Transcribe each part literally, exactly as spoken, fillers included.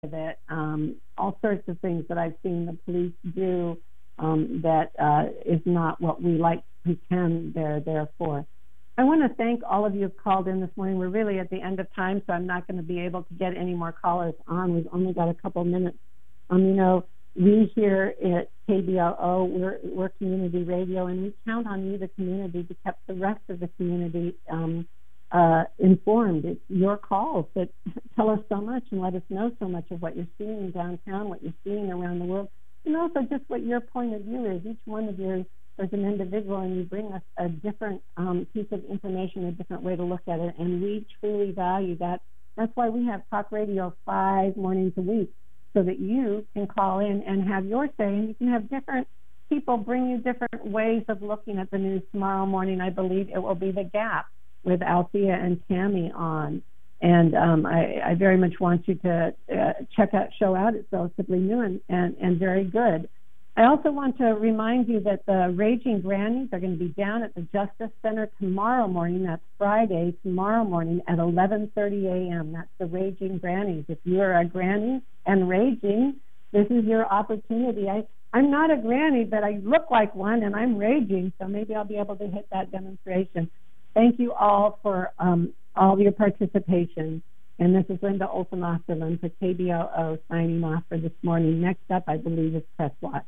that um, all sorts of things that I've seen the police do um, that uh, is not what we like to pretend they're there for. I want to thank all of you who've called in this morning. We're really at the end of time, so I'm not going to be able to get any more callers on. We've only got a couple minutes. Um, you know, we here at K B O O, we're, we're community radio, and we count on you, the community, to keep the rest of the community um, uh, informed. It's your calls that tell us so much and let us know so much of what you're seeing downtown, what you're seeing around the world, and also just what your point of view is. Each one of you as an individual, and you bring us a different um, piece of information, a different way to look at it, and we truly value that. That's why we have talk radio five mornings a week, so that you can call in and have your say, and you can have different people bring you different ways of looking at the news. Tomorrow morning, I believe it will be The Gap with Althea and Tammy on. And um, I, I very much want you to uh, check that show out. It's relatively new and, and, and very good. I also want to remind you that the Raging Grannies are going to be down at the Justice Center tomorrow morning. That's Friday, tomorrow morning at eleven thirty a.m. That's the Raging Grannies. If you're a granny and raging, this is your opportunity. I, I'm not a granny, but I look like one, and I'm raging, so maybe I'll be able to hit that demonstration. Thank you all for um, all your participation. And this is Linda Olson-Osterlund for K B O O signing off for this morning. Next up, I believe, is Press Watch.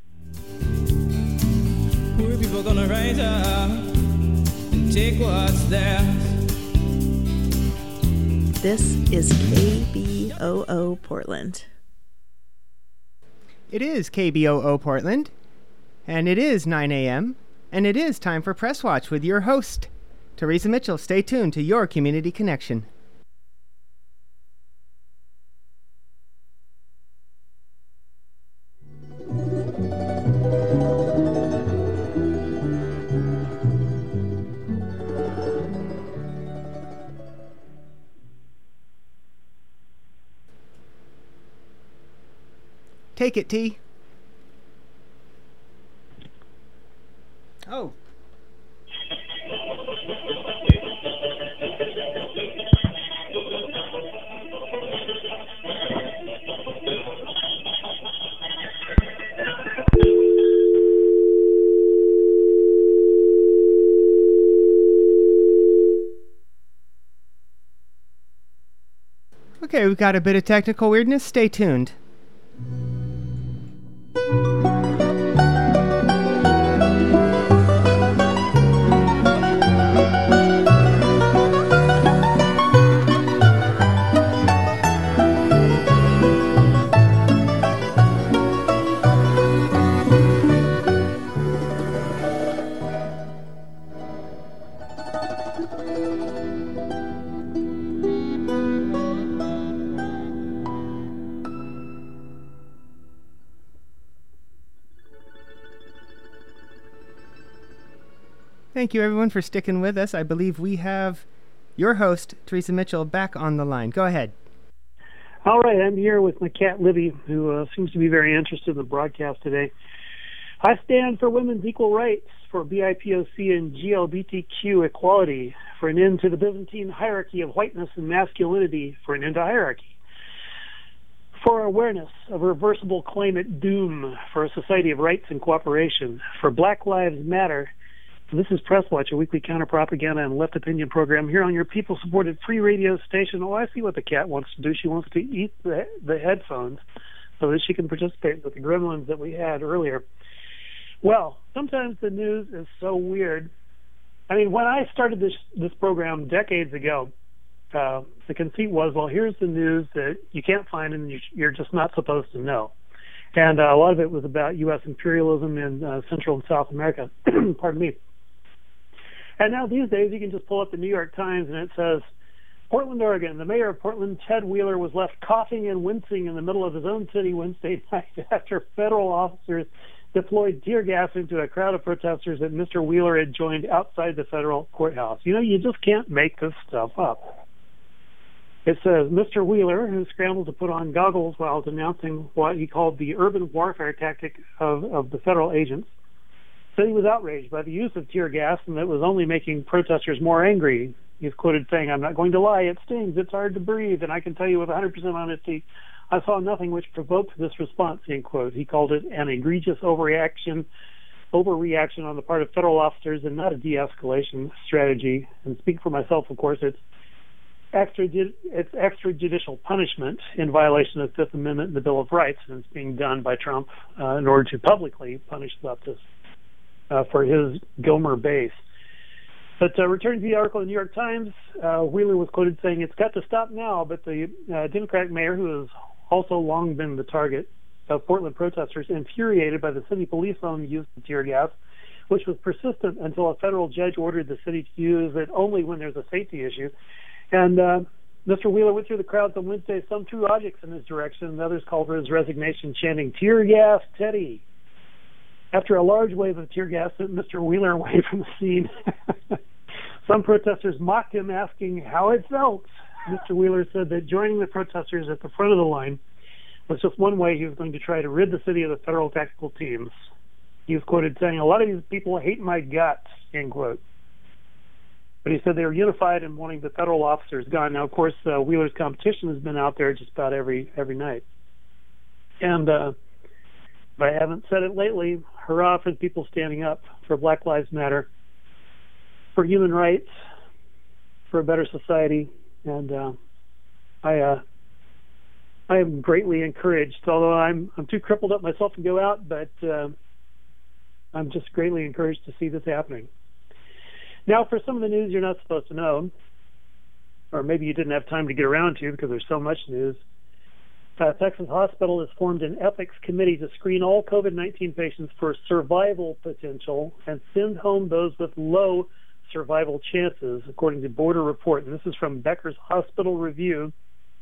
Poor people gonna rise up and take what's theirs. This is K B O O Portland. It is K B O O Portland, and it is nine a.m., and it is time for Press Watch with your host, Teresa Mitchell. Stay tuned to your community connection. Take it, T. Oh. Okay, we've got a bit of technical weirdness. Stay tuned. Thank you, everyone, for sticking with us. I believe we have your host, Teresa Mitchell, back on the line. Go ahead. All right, I'm here with my cat, Libby, who uh, seems to be very interested in the broadcast today. I stand for women's equal rights, for B I P O C and G L B T Q equality, for an end to the Byzantine hierarchy of whiteness and masculinity, for an end to hierarchy, for awareness of reversible climate doom, for a society of rights and cooperation, for Black Lives Matter. This is Press Watch, a weekly counter-propaganda and left opinion program here on your people-supported free radio station. Oh, I see what the cat wants to do. She wants to eat the, the headphones so that she can participate with the gremlins that we had earlier. Well, sometimes the news is so weird. I mean, when I started this this program decades ago, uh, the conceit was, well, here's the news that you can't find and you're just not supposed to know. And uh, a lot of it was about U S imperialism in uh, Central and South America. Pardon me. And now these days, you can just pull up the New York Times, and it says, Portland, Oregon, the mayor of Portland, Ted Wheeler, was left coughing and wincing in the middle of his own city Wednesday night after federal officers deployed tear gas into a crowd of protesters that Mister Wheeler had joined outside the federal courthouse. You know, you just can't make this stuff up. It says, Mister Wheeler, who scrambled to put on goggles while denouncing what he called the urban warfare tactic of, of the federal agents, said he was outraged by the use of tear gas and that it was only making protesters more angry. He's quoted saying, I'm not going to lie, it stings, it's hard to breathe, and I can tell you with one hundred percent honesty, I saw nothing which provoked this response, end quote. He called it an egregious overreaction, overreaction on the part of federal officers and not a de-escalation strategy. And speak for myself, of course, it's extrajud- it's extrajudicial punishment in violation of the Fifth Amendment and the Bill of Rights, and it's being done by Trump uh, in order to publicly punish leftists uh, for his Gomer base. But uh, returning to the article in the New York Times, uh, Wheeler was quoted saying, "It's got to stop now," but the uh, Democratic mayor, who has also long been the target of Portland protesters, infuriated by the city police own use of tear gas, which was persistent until a federal judge ordered the city to use it only when there's a safety issue. And uh, Mister Wheeler went through the crowds on Wednesday, some threw objects in his direction, and others called for his resignation, chanting, "Tear gas, Teddy." After a large wave of tear gas sent Mister Wheeler away from the scene, some protesters mocked him, asking how it felt. Mister Wheeler said that joining the protesters at the front of the line was just one way he was going to try to rid the city of the federal tactical teams. He was quoted saying, "A lot of these people hate my guts," end quote. But he said they were unified in wanting the federal officers gone. Now, of course, uh, Wheeler's competition has been out there just about every every night. And uh, if I haven't said it lately, hurrah for the people standing up for Black Lives Matter, for human rights, for a better society. And uh, I uh, I am greatly encouraged, although I'm I'm too crippled up myself to go out, but uh, I'm just greatly encouraged to see this happening. Now, for some of the news you're not supposed to know, or maybe you didn't have time to get around to because there's so much news, uh, Texas Hospital has formed an ethics committee to screen all COVID nineteen patients for survival potential and send home those with low survival chances, according to Border Report. And this is from Becker's Hospital Review.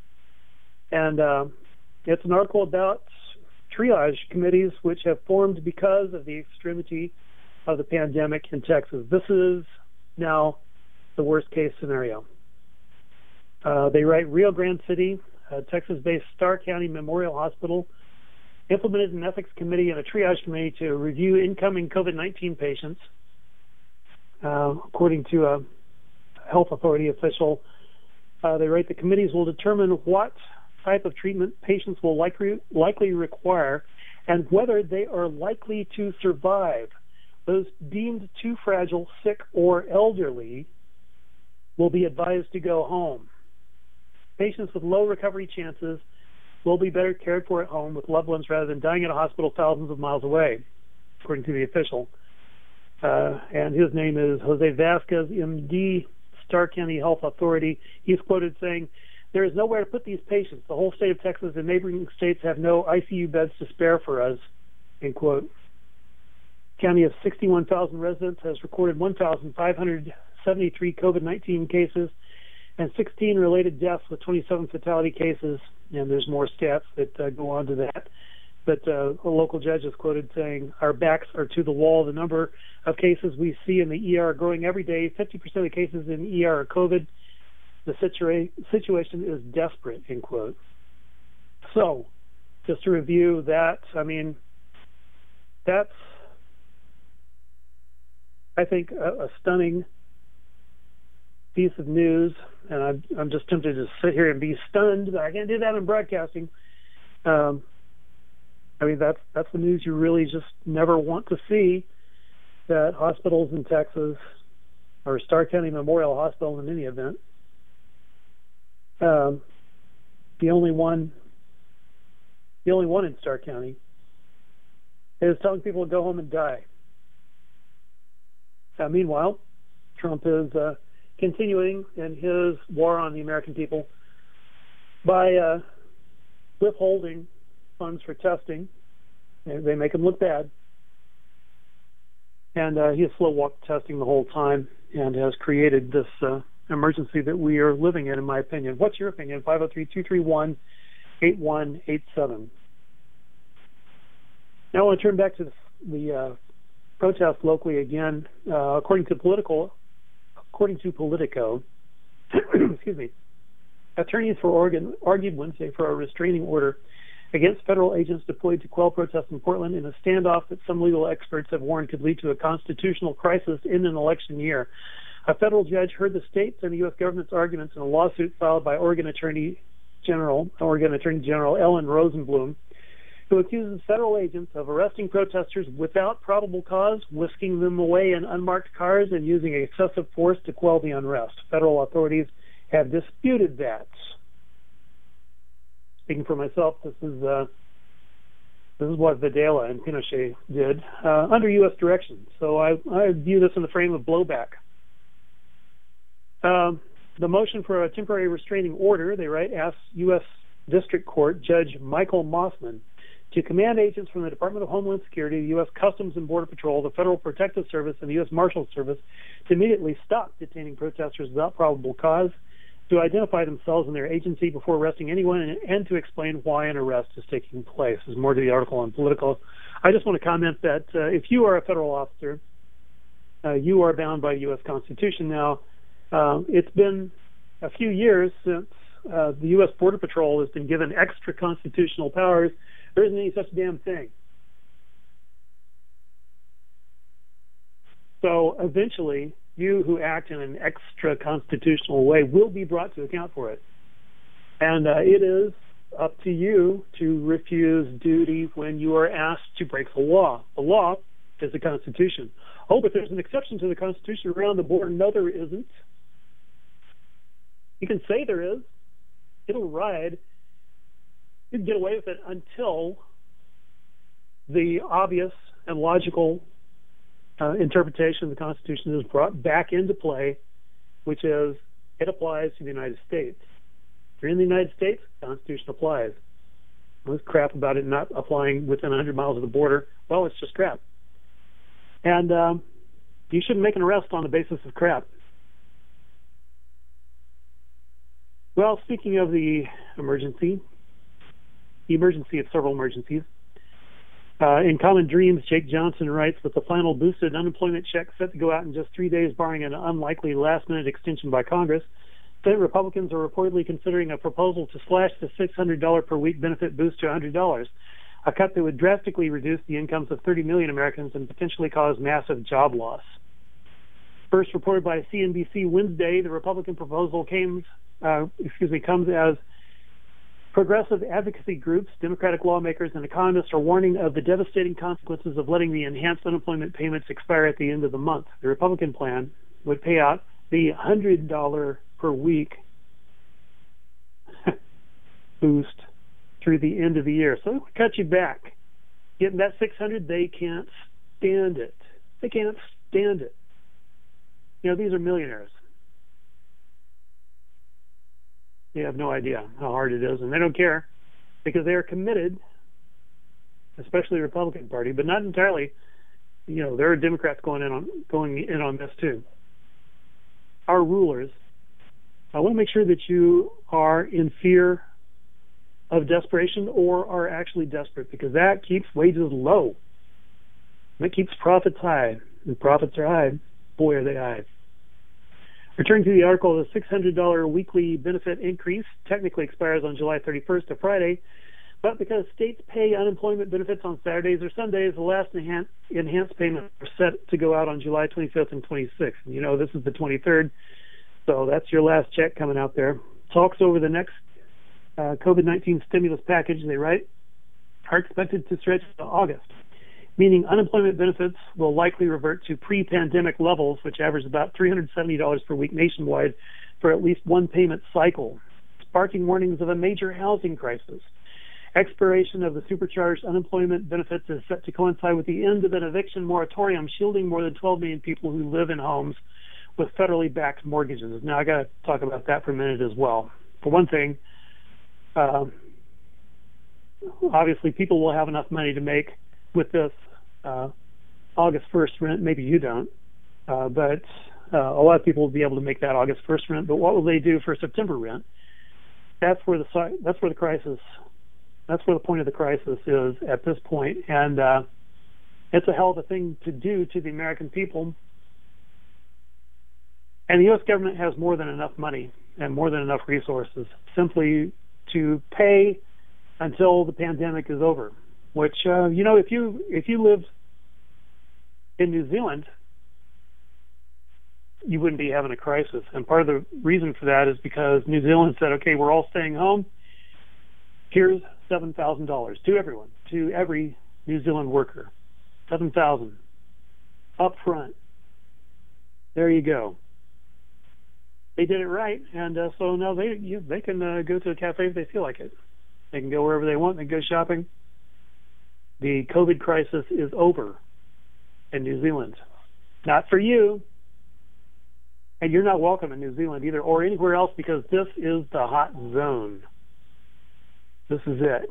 And uh, it's an article about triage committees which have formed because of the extremity of the pandemic in Texas. This is now the worst case scenario. Uh, they write, Rio Grande City, uh, Texas-based Starr County Memorial Hospital, implemented an ethics committee and a triage committee to review incoming COVID nineteen patients. Uh, according to a health authority official, uh, they write the committees will determine what type of treatment patients will likely, likely require and whether they are likely to survive. Those deemed too fragile, sick, or elderly will be advised to go home. Patients with low recovery chances will be better cared for at home with loved ones rather than dying at a hospital thousands of miles away, according to the official. Uh, and his name is Jose Vasquez, M D, Starr County Health Authority. He's quoted saying, "There is nowhere to put these patients. The whole state of Texas and neighboring states have no I C U beds to spare for us," end quote. County of sixty-one thousand residents has recorded one thousand five hundred seventy-three COVID nineteen cases and sixteen related deaths with twenty-seven fatality cases. And there's more stats that uh, go on to that. But uh, a local judge is quoted saying, "Our backs are to the wall. The number of cases we see in the E R are growing every day. fifty percent of cases in the E R are COVID. The situa- situation is desperate," end quote. So, just to review that, I mean, that's, I think, a, a stunning piece of news, and I'm, I'm just tempted to sit here and be stunned, but I can't do that in broadcasting. Um, I mean, that's that's the news you really just never want to see, that hospitals in Texas, or Starr County Memorial Hospital in any event, um, the only one, the only one in Starr County, is telling people to go home and die. Uh, meanwhile, Trump is uh, continuing in his war on the American people by uh, withholding funds for testing. They make him look bad. And uh, he has slow-walked testing the whole time and has created this uh, emergency that we are living in, in my opinion. What's your opinion? five oh three, two three one, eight one eight seven. Now I want to turn back to the, the uh, protest locally again. Uh, according to political, according to Politico, excuse me, attorneys for Oregon argued Wednesday for a restraining order against federal agents deployed to quell protests in Portland in a standoff that some legal experts have warned could lead to a constitutional crisis in an election year. A federal judge heard the state's and the U S government's arguments in a lawsuit filed by Oregon Attorney General, Oregon Attorney General Ellen Rosenblum, who accuses federal agents of arresting protesters without probable cause, whisking them away in unmarked cars, and using excessive force to quell the unrest. Federal authorities have disputed that. Speaking for myself, this is uh, this is what Videla and Pinochet did uh, under U S direction. So I, I view this in the frame of blowback. Um, the motion for a temporary restraining order, they write, asks U S District Court Judge Michael Mossman to command agents from the Department of Homeland Security, the U S Customs and Border Patrol, the Federal Protective Service, and the U S Marshals Service to immediately stop detaining protesters without probable cause, to identify themselves and their agency before arresting anyone, and, and to explain why an arrest is taking place. There's more to the article on Political. I just want to comment that uh, if you are a federal officer, uh, you are bound by the U S Constitution. Now, uh, it's been a few years since uh, the U S Border Patrol has been given extra constitutional powers. There isn't any such damn thing. So eventually, you who act in an extra constitutional way will be brought to account for it. And uh, it is up to you to refuse duty when you are asked to break the law. The law is the Constitution. Oh, but there's an exception to the Constitution around the border. No, there isn't. You can say there is. It'll ride. You can get away with it until the obvious and logical uh, interpretation of the Constitution is brought back into play, which is it applies to the United States. If you're in the United States, the Constitution applies. All this crap about it not applying within one hundred miles of the border, well, it's just crap. And um, you shouldn't make an arrest on the basis of crap. Well, speaking of the emergency, the emergency of several emergencies, uh, in Common Dreams, Jake Johnson writes, with the final boosted unemployment check set to go out in just three days, barring an unlikely last-minute extension by Congress, Senate Republicans are reportedly considering a proposal to slash the six hundred dollars per week benefit boost to one hundred dollars, a cut that would drastically reduce the incomes of thirty million Americans and potentially cause massive job loss. First reported by C N B C Wednesday, the Republican proposal came, uh, excuse me, comes as progressive advocacy groups, Democratic lawmakers, and economists are warning of the devastating consequences of letting the enhanced unemployment payments expire at the end of the month. The Republican plan would pay out the one hundred dollars per week boost through the end of the year. So it would cut you back. Getting that six hundred dollars, they can't stand it. They can't stand it. You know, these are millionaires. They have no idea how hard it is, and they don't care because they are committed, especially the Republican Party, but not entirely. You know, there are Democrats going in on going in on this too. Our rulers, I want to make sure that you are in fear of desperation or are actually desperate, because that keeps wages low. That keeps profits high. And profits are high. Boy, are they high. Returning to the article, the six hundred dollars weekly benefit increase technically expires on July thirty-first, a Friday, but because states pay unemployment benefits on Saturdays or Sundays, the last enhanced, enhanced payments are set to go out on July twenty-fifth and twenty-sixth. And you know, this is the twenty-third, so that's your last check coming out there. Talks over the next uh, COVID nineteen stimulus package, they write, are expected to stretch to August, meaning unemployment benefits will likely revert to pre-pandemic levels, which average about three hundred seventy dollars per week nationwide for at least one payment cycle, sparking warnings of a major housing crisis. Expiration of the supercharged unemployment benefits is set to coincide with the end of an eviction moratorium shielding more than twelve million people who live in homes with federally backed mortgages. Now, I got to talk about that for a minute as well. For one thing, uh, obviously people will have enough money to make with this uh, August first rent. Maybe you don't, uh, but uh, a lot of people will be able to make that August first rent. But what will they do for September rent? That's where the that's where the crisis. That's where the point of the crisis is at this point, and uh, it's a hell of a thing to do to the American people. And the U S government has more than enough money and more than enough resources simply to pay until the pandemic is over. Which uh, you know, if you if you lived in New Zealand, you wouldn't be having a crisis. And part of the reason for that is because New Zealand said, okay, we're all staying home. Here's seven thousand dollars to everyone, to every New Zealand worker. seven thousand dollars up front. There you go. They did it right, and uh, so now they you, they can uh, go to a cafe if they feel like it. They can go wherever they want. They can go shopping. The COVID crisis is over in New Zealand. Not for you. And you're not welcome in New Zealand either, or anywhere else, because this is the hot zone. This is it.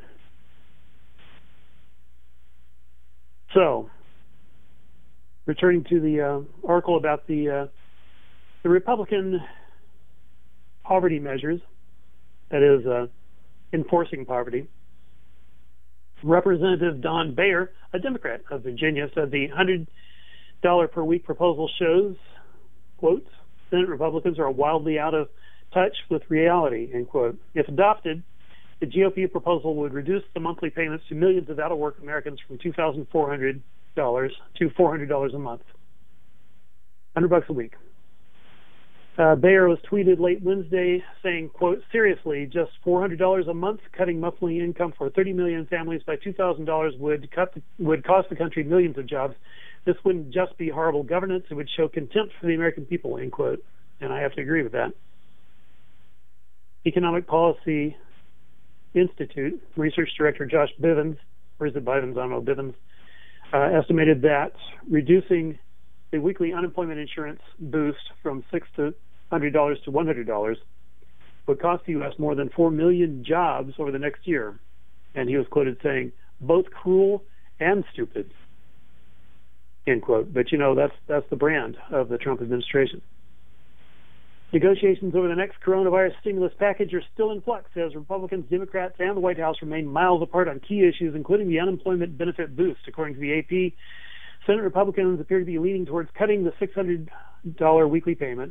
So, returning to the uh, article about the uh, the Republican poverty measures, that is, uh, enforcing poverty. Representative Don Bayer, a Democrat of Virginia, said the one hundred dollars per week proposal shows, quote, Senate Republicans are wildly out of touch with reality, end quote. If adopted, the G O P proposal would reduce the monthly payments to millions of out-of-work Americans from two thousand four hundred dollars to four hundred dollars a month. one hundred bucks a week. Uh, Bayer was tweeted late Wednesday saying, quote, seriously, just four hundred dollars a month, cutting monthly income for thirty million families by two thousand dollars would cut the, would cost the country millions of jobs. This wouldn't just be horrible governance, it would show contempt for the American people, end quote. And I have to agree with that. Economic Policy Institute Research Director Josh Bivens, or is it Bivens? I don't know, Bivens, uh, estimated that reducing the weekly unemployment insurance boost from six to one hundred dollars to one hundred dollars would cost the U S more than four million jobs over the next year. And he was quoted saying, both cruel and stupid, end quote. But, you know, that's that's the brand of the Trump administration. Negotiations over the next coronavirus stimulus package are still in flux as Republicans, Democrats, and the White House remain miles apart on key issues, including the unemployment benefit boost. According to the A P, Senate Republicans appear to be leaning towards cutting the six hundred dollars weekly payment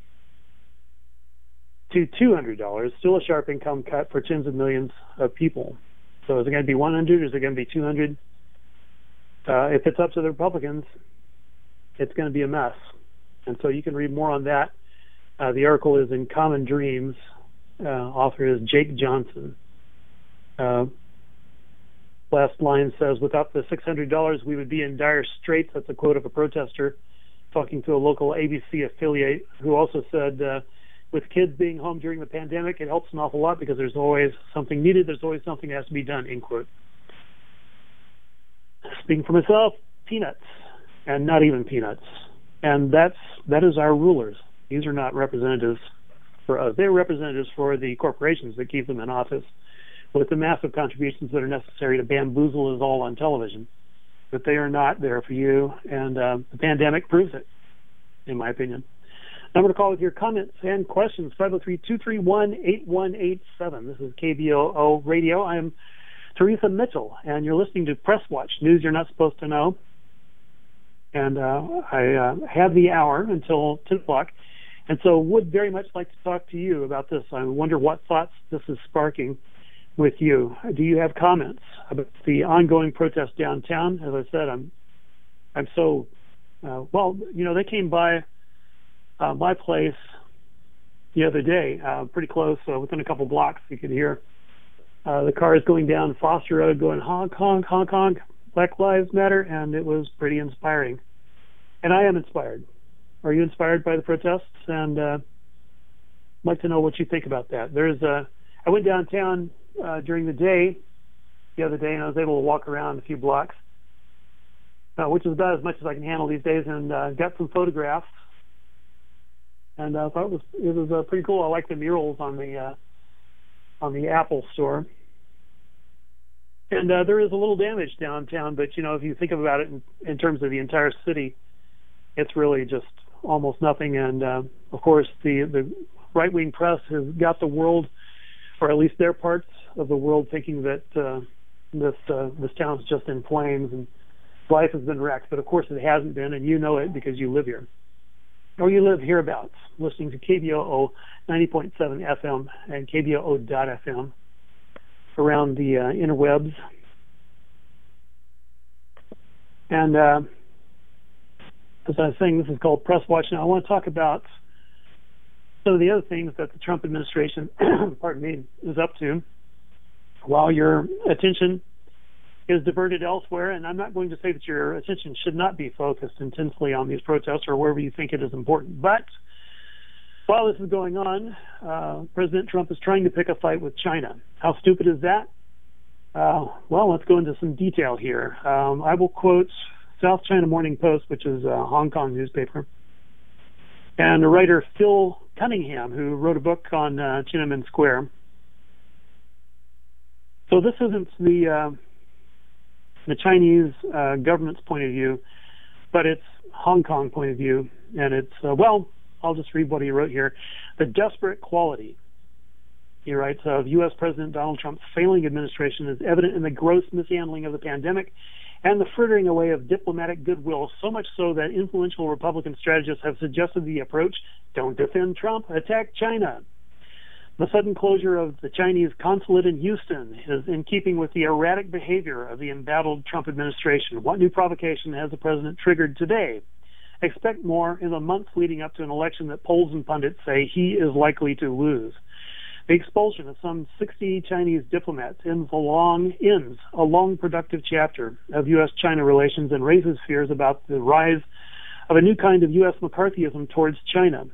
to two hundred dollars, still a sharp income cut for tens of millions of people. So is it going to be one hundred dollars or is it going to be two hundred dollars? Uh, if it's up to the Republicans, it's going to be a mess. And so you can read more on that. Uh, the article is in Common Dreams. Uh, author is Jake Johnson. Uh, last line says, without the six hundred dollars, we would be in dire straits. That's a quote of a protester talking to a local A B C affiliate who also said, uh, with kids being home during the pandemic, it helps an awful lot because there's always something needed. There's always something that has to be done, end quote. Speaking for myself, peanuts, and not even peanuts. And that's that is our rulers. These are not representatives for us. They're representatives for the corporations that keep them in office with the massive contributions that are necessary to bamboozle us all on television. But they are not there for you, and uh, the pandemic proves it, in my opinion. Number to call with your comments and questions, five oh three, two three one, eight one eight seven. This is K B O O Radio. I am Teresa Mitchell, and you're listening to Press Watch, news you're not supposed to know. And uh, I uh, have the hour until ten o'clock. And so would very much like to talk to you about this. I wonder what thoughts this is sparking with you. Do you have comments about the ongoing protest downtown? As I said, I'm I'm so, uh, well, you know, they came by uh, my place the other day, uh, pretty close, uh, within a couple blocks. You could hear uh, the cars going down Foster Road going honk, honk, honk, honk, Black Lives Matter, and it was pretty inspiring. And I am inspired. Are you inspired by the protests? And uh, I'd like to know what you think about that. There's a, I went downtown uh, during the day, the other day, and I was able to walk around a few blocks, uh, which is about as much as I can handle these days, and uh, got some photographs. And I thought it was it was uh, pretty cool. I like the murals on the uh, on the Apple Store. And uh, there is a little damage downtown, but you know, if you think about it in, in terms of the entire city, it's really just almost nothing. And uh, of course, the the right-wing press has got the world, or at least their parts of the world, thinking that uh, this uh, this town's just in flames and life has been wrecked. But of course, it hasn't been, and you know it because you live here, or you live hereabouts, listening to K B O O ninety point seven F M and K B O O dot F M around the uh, interwebs. And uh, as I was saying, this is called Press Watch. Now, I want to talk about some of the other things that the Trump administration, pardon me, is up to. while your attention is diverted elsewhere, and I'm not going to say that your attention should not be focused intensely on these protests or wherever you think it is important, but while this is going on, uh, President Trump is trying to pick a fight with China. How stupid is that? Uh, well, let's go into some detail here. Um, I will quote South China Morning Post, which is a Hong Kong newspaper, and the writer Phil Cunningham, who wrote a book on uh, Tiananmen Square. So this isn't the uh, the Chinese uh, government's point of view, but it's Hong Kong point of view, and it's, uh, well, I'll just read what he wrote here. The desperate quality, he writes, of U S President Donald Trump's failing administration is evident in the gross mishandling of the pandemic and the frittering away of diplomatic goodwill, so much so that influential Republican strategists have suggested the approach, don't defend Trump, attack China. The sudden closure of the Chinese consulate in Houston is in keeping with the erratic behavior of the embattled Trump administration. What new provocation has the president triggered today? Expect more in the months leading up to an election that polls and pundits say he is likely to lose. The expulsion of some sixty Chinese diplomats ends a long, ends a long productive chapter of U S China relations and raises fears about the rise of a new kind of U S McCarthyism towards China.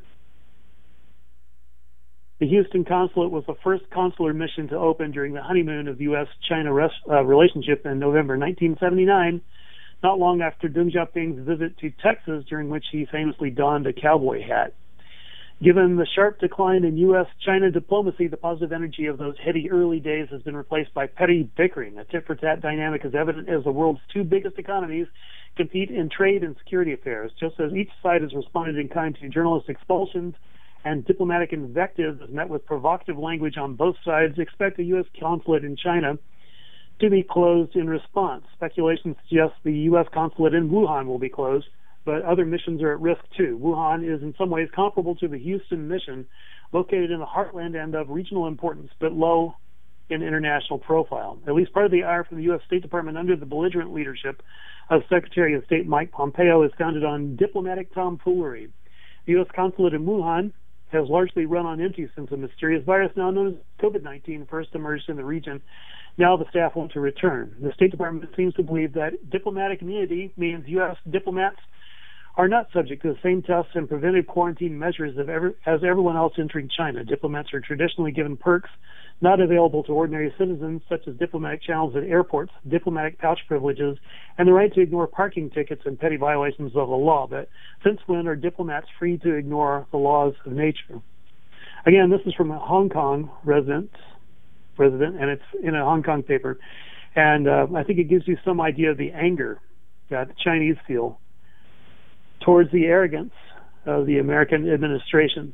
The Houston consulate was the first consular mission to open during the honeymoon of the U S China res- uh, relationship in November nineteen seventy-nine, not long after Deng Xiaoping's visit to Texas, during which he famously donned a cowboy hat. Given the sharp decline in U S China diplomacy, the positive energy of those heady early days has been replaced by petty bickering. A tit-for-tat dynamic is evident as the world's two biggest economies compete in trade and security affairs. Just as each side has responded in kind to journalist expulsions and diplomatic invective is met with provocative language on both sides, expect the U S consulate in China to be closed in response. Speculation suggests the U S consulate in Wuhan will be closed, but other missions are at risk too. Wuhan is in some ways comparable to the Houston mission, located in the heartland and of regional importance, but low in international profile. At least part of the ire from the U S State Department under the belligerent leadership of Secretary of State Mike Pompeo is founded on diplomatic tomfoolery. The U S consulate in Wuhan has largely run on empty since a mysterious virus now known as COVID nineteen first emerged in the region. Now the staff want to return. The State Department seems to believe that diplomatic immunity means U S diplomats are not subject to the same tests and preventive quarantine measures of every, as everyone else entering China. Diplomats are traditionally given perks not available to ordinary citizens, such as diplomatic channels at airports, diplomatic pouch privileges, and the right to ignore parking tickets and petty violations of the law. But since when are diplomats free to ignore the laws of nature? Again, this is from a Hong Kong resident, resident and it's in a Hong Kong paper. And uh, I think it gives you some idea of the anger that the Chinese feel towards the arrogance of the American administration.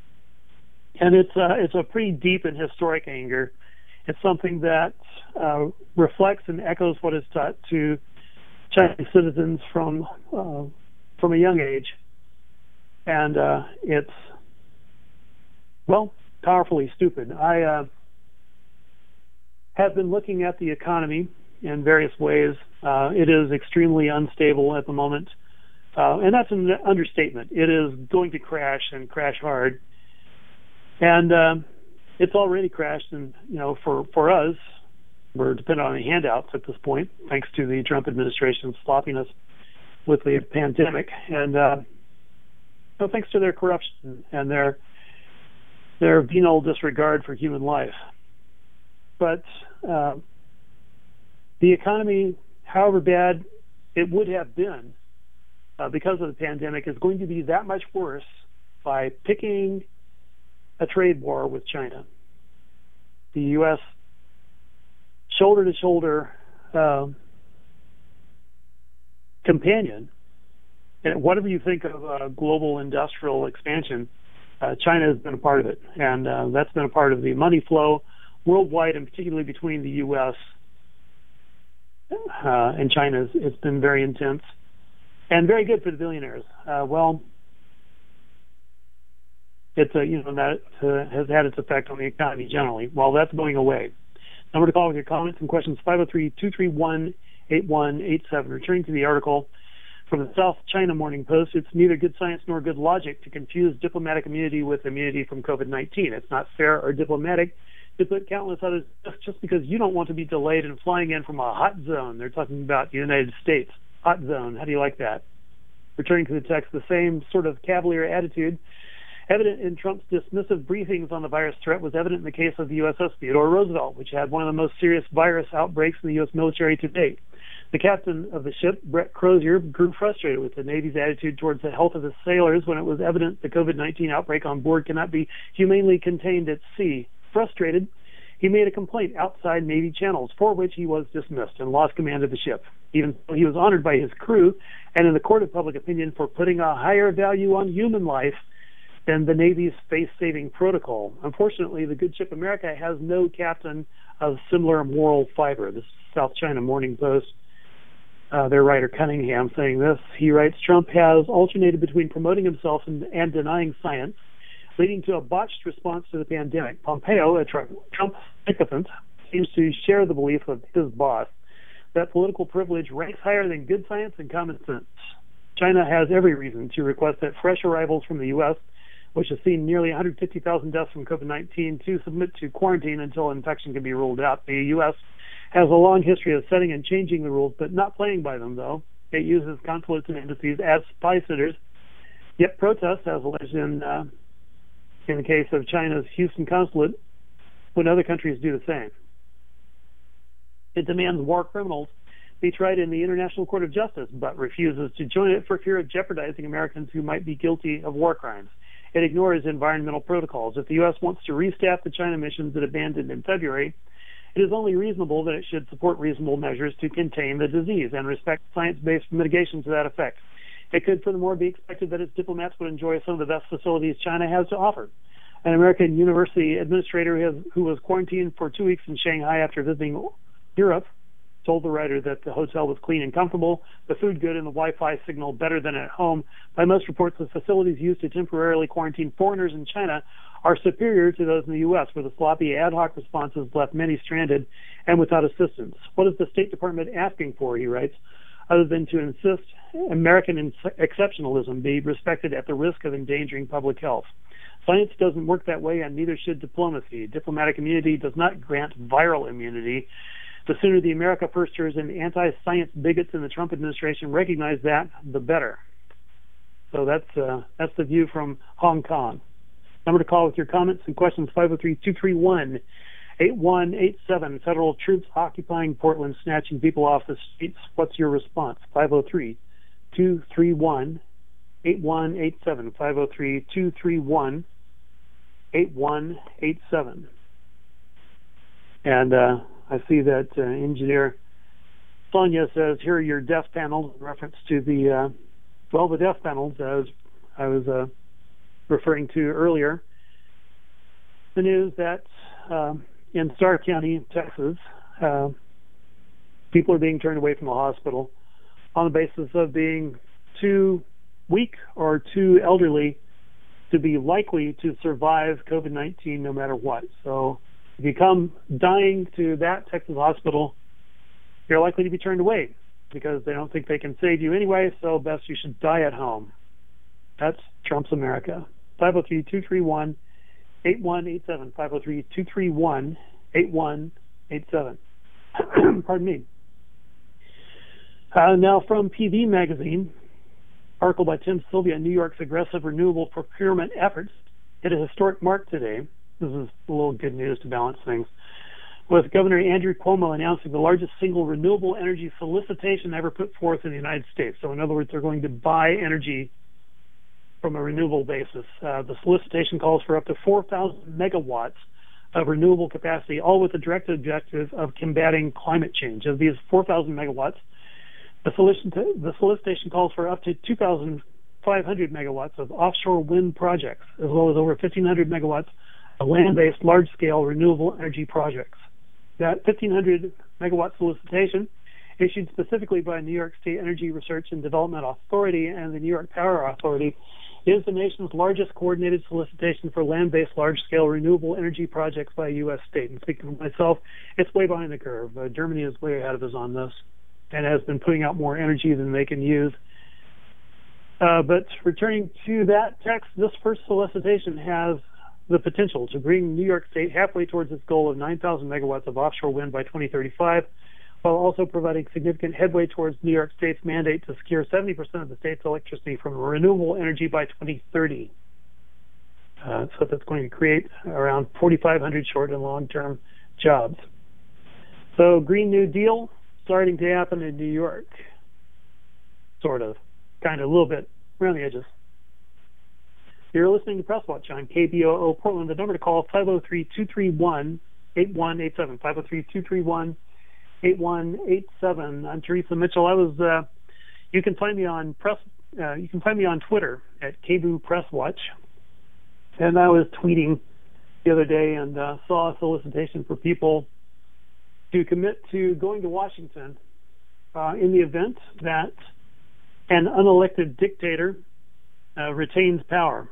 And it's uh, it's a pretty deep and historic anger. It's something that uh, reflects and echoes what is taught to Chinese citizens from uh, from a young age. And uh, it's, well, powerfully stupid. I uh, have been looking at the economy in various ways. Uh, it is extremely unstable at the moment. Uh, and that's an understatement. It is going to crash and crash hard. And uh, it's already crashed. And, you know, for, for us, we're dependent on handouts at this point, thanks to the Trump administration's sloppiness with the pandemic. And uh, so thanks to their corruption and their, their venal disregard for human life. But uh, the economy, however bad it would have been, Uh, because of the pandemic, is going to be that much worse by picking a trade war with China. The U S shoulder-to-shoulder uh, companion, and whatever you think of uh, global industrial expansion, uh, China has been a part of it, and uh, that's been a part of the money flow worldwide, and particularly between the U S uh, and China. It's, it's been very intense. And very good for the billionaires. Uh, well, it's a, you know, that uh, has had its effect on the economy generally. Well, that's going away. Number to call with your comments and questions, five oh three, two three one, eight one eight seven. Returning to the article from the South China Morning Post, it's neither good science nor good logic to confuse diplomatic immunity with immunity from COVID nineteen. It's not fair or diplomatic to put countless others just, just because you don't want to be delayed in flying in from a hot zone. They're talking about the United States. Hot zone. How do you like that? Returning to the text, the same sort of cavalier attitude evident in Trump's dismissive briefings on the virus threat was evident in the case of the U S S Theodore Roosevelt, which had one of the most serious virus outbreaks in the U S military to date. The captain of the ship, Brett Crozier, grew frustrated with the Navy's attitude towards the health of his sailors when it was evident the COVID nineteen outbreak on board cannot be humanely contained at sea. Frustrated, he made a complaint outside Navy channels, for which he was dismissed and lost command of the ship. Even though he was honored by his crew and in the court of public opinion for putting a higher value on human life than the Navy's face-saving protocol. Unfortunately, the good ship America has no captain of similar moral fiber. This is South China Morning Post. Uh, their writer Cunningham saying this. He writes, Trump has alternated between promoting himself and, and denying science, leading to a botched response to the pandemic. Pompeo, a Trump sycophant, seems to share the belief of his boss that political privilege ranks higher than good science and common sense. China has every reason to request that fresh arrivals from the U S, which has seen nearly one hundred fifty thousand deaths from COVID nineteen, to submit to quarantine until infection can be ruled out. The U S has a long history of setting and changing the rules, but not playing by them, though. It uses consulates and embassies as spy sitters, yet protests, as alleged in, uh, in the case of China's Houston consulate, when other countries do the same. It demands war criminals be tried in the International Court of Justice, but refuses to join it for fear of jeopardizing Americans who might be guilty of war crimes. It ignores environmental protocols. If the U S wants to restaff the China missions it abandoned in February, it is only reasonable that it should support reasonable measures to contain the disease and respect science-based mitigation to that effect. It could furthermore be expected that its diplomats would enjoy some of the best facilities China has to offer. An American university administrator who, has, who was quarantined for two weeks in Shanghai after visiting Europe told the writer that the hotel was clean and comfortable, the food good, and the Wi-Fi signal better than at home. By most reports, the facilities used to temporarily quarantine foreigners in China are superior to those in the U S, where the sloppy ad hoc responses left many stranded and without assistance. What is the State Department asking for, he writes, other than to insist American exceptionalism be respected at the risk of endangering public health? Science doesn't work that way, and neither should diplomacy. Diplomatic immunity does not grant viral immunity. The sooner the America Firsters and anti-science bigots in the Trump administration recognize that, the better. So that's uh, that's the view from Hong Kong. Number to call with your comments and questions, five oh three, two three one, eight one eight seven. Federal troops occupying Portland, snatching people off the streets. What's your response? five oh three, two three one, eight one eight seven. five oh three, two three one, eight one eight seven. And uh, I see that uh, engineer Sonia says, here are your death panels, in reference to the, uh, well, the death panels, as I was uh, referring to earlier. The news that uh, in Starr County, Texas, uh, people are being turned away from the hospital on the basis of being too weak or too elderly to be likely to survive COVID nineteen no matter what. So if you come dying to that Texas hospital, you're likely to be turned away because they don't think they can save you anyway, so best you should die at home. That's Trump's America. five oh three, two three one, eight one eight seven. five oh three, two three one, eight one eight seven. Pardon me. Uh, now from P V Magazine, article by Tim Sylvia, New York's aggressive renewable procurement efforts hit a historic mark today. This is a little good news to balance things, with Governor Andrew Cuomo announcing the largest single renewable energy solicitation ever put forth in the United States. So in other words, they're going to buy energy from a renewable basis. Uh, the solicitation calls for up to four thousand megawatts of renewable capacity, all with the direct objective of combating climate change. Of these four thousand megawatts, the solicitation, the solicitation calls for up to two thousand five hundred megawatts of offshore wind projects, as well as over fifteen hundred megawatts of land-based large-scale renewable energy projects. That fifteen hundred megawatt solicitation, issued specifically by New York State Energy Research and Development Authority and the New York Power Authority, is the nation's largest coordinated solicitation for land-based large-scale renewable energy projects by a U S state. And speaking for myself, it's way behind the curve. Uh, Germany is way ahead of us on this and has been putting out more energy than they can use. Uh, but returning to that text, this first solicitation has the potential to bring New York State halfway towards its goal of nine thousand megawatts of offshore wind by twenty thirty-five, while also providing significant headway towards New York State's mandate to secure seventy percent of the state's electricity from renewable energy by twenty thirty. Uh, so that's going to create around forty-five hundred short and long-term jobs. So Green New Deal starting to happen in New York, sort of, kind of a little bit around the edges. You're listening to Press Watch on K B O O Portland. The number to call five oh three, two three one, eight one eight seven, five oh three, two three one, eight one eight seven. I'm Teresa Mitchell. I was. Uh, you can find me on press. Uh, you can find me on Twitter at K B O O Press Watch. And I was tweeting the other day and uh, saw a solicitation for people to commit to going to Washington uh, in the event that an unelected dictator uh, retains power.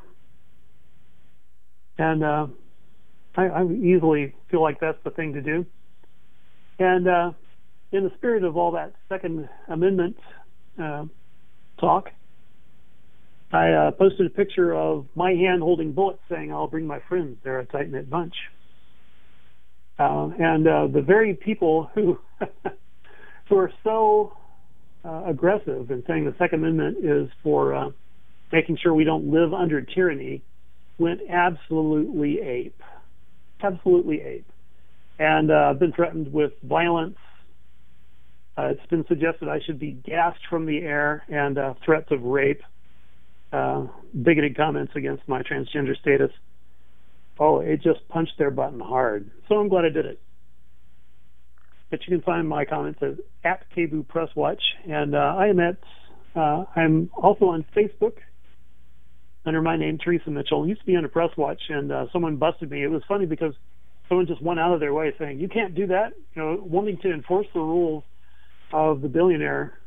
And uh, I, I easily feel like that's the thing to do. And uh, in the spirit of all that Second Amendment uh, talk, I uh, posted a picture of my hand holding bullets saying, "I'll bring my friends. They're a tight-knit bunch." Uh, and uh, the very people who who are so uh, aggressive in saying the Second Amendment is for uh, making sure we don't live under tyranny went absolutely ape. Absolutely ape. And uh, I've been threatened with violence. Uh, it's been suggested I should be gassed from the air, and uh, threats of rape. Uh, bigoted comments against my transgender status. Oh, it just punched their button hard. So I'm glad I did it. But you can find my comments at, at K B O O Press Watch, and uh, I am at. Uh, I'm also on Facebook under my name, Teresa Mitchell. I used to be under Press Watch, and uh, someone busted me. It was funny because someone just went out of their way saying, "You can't do that," you know, wanting to enforce the rules of the billionaire.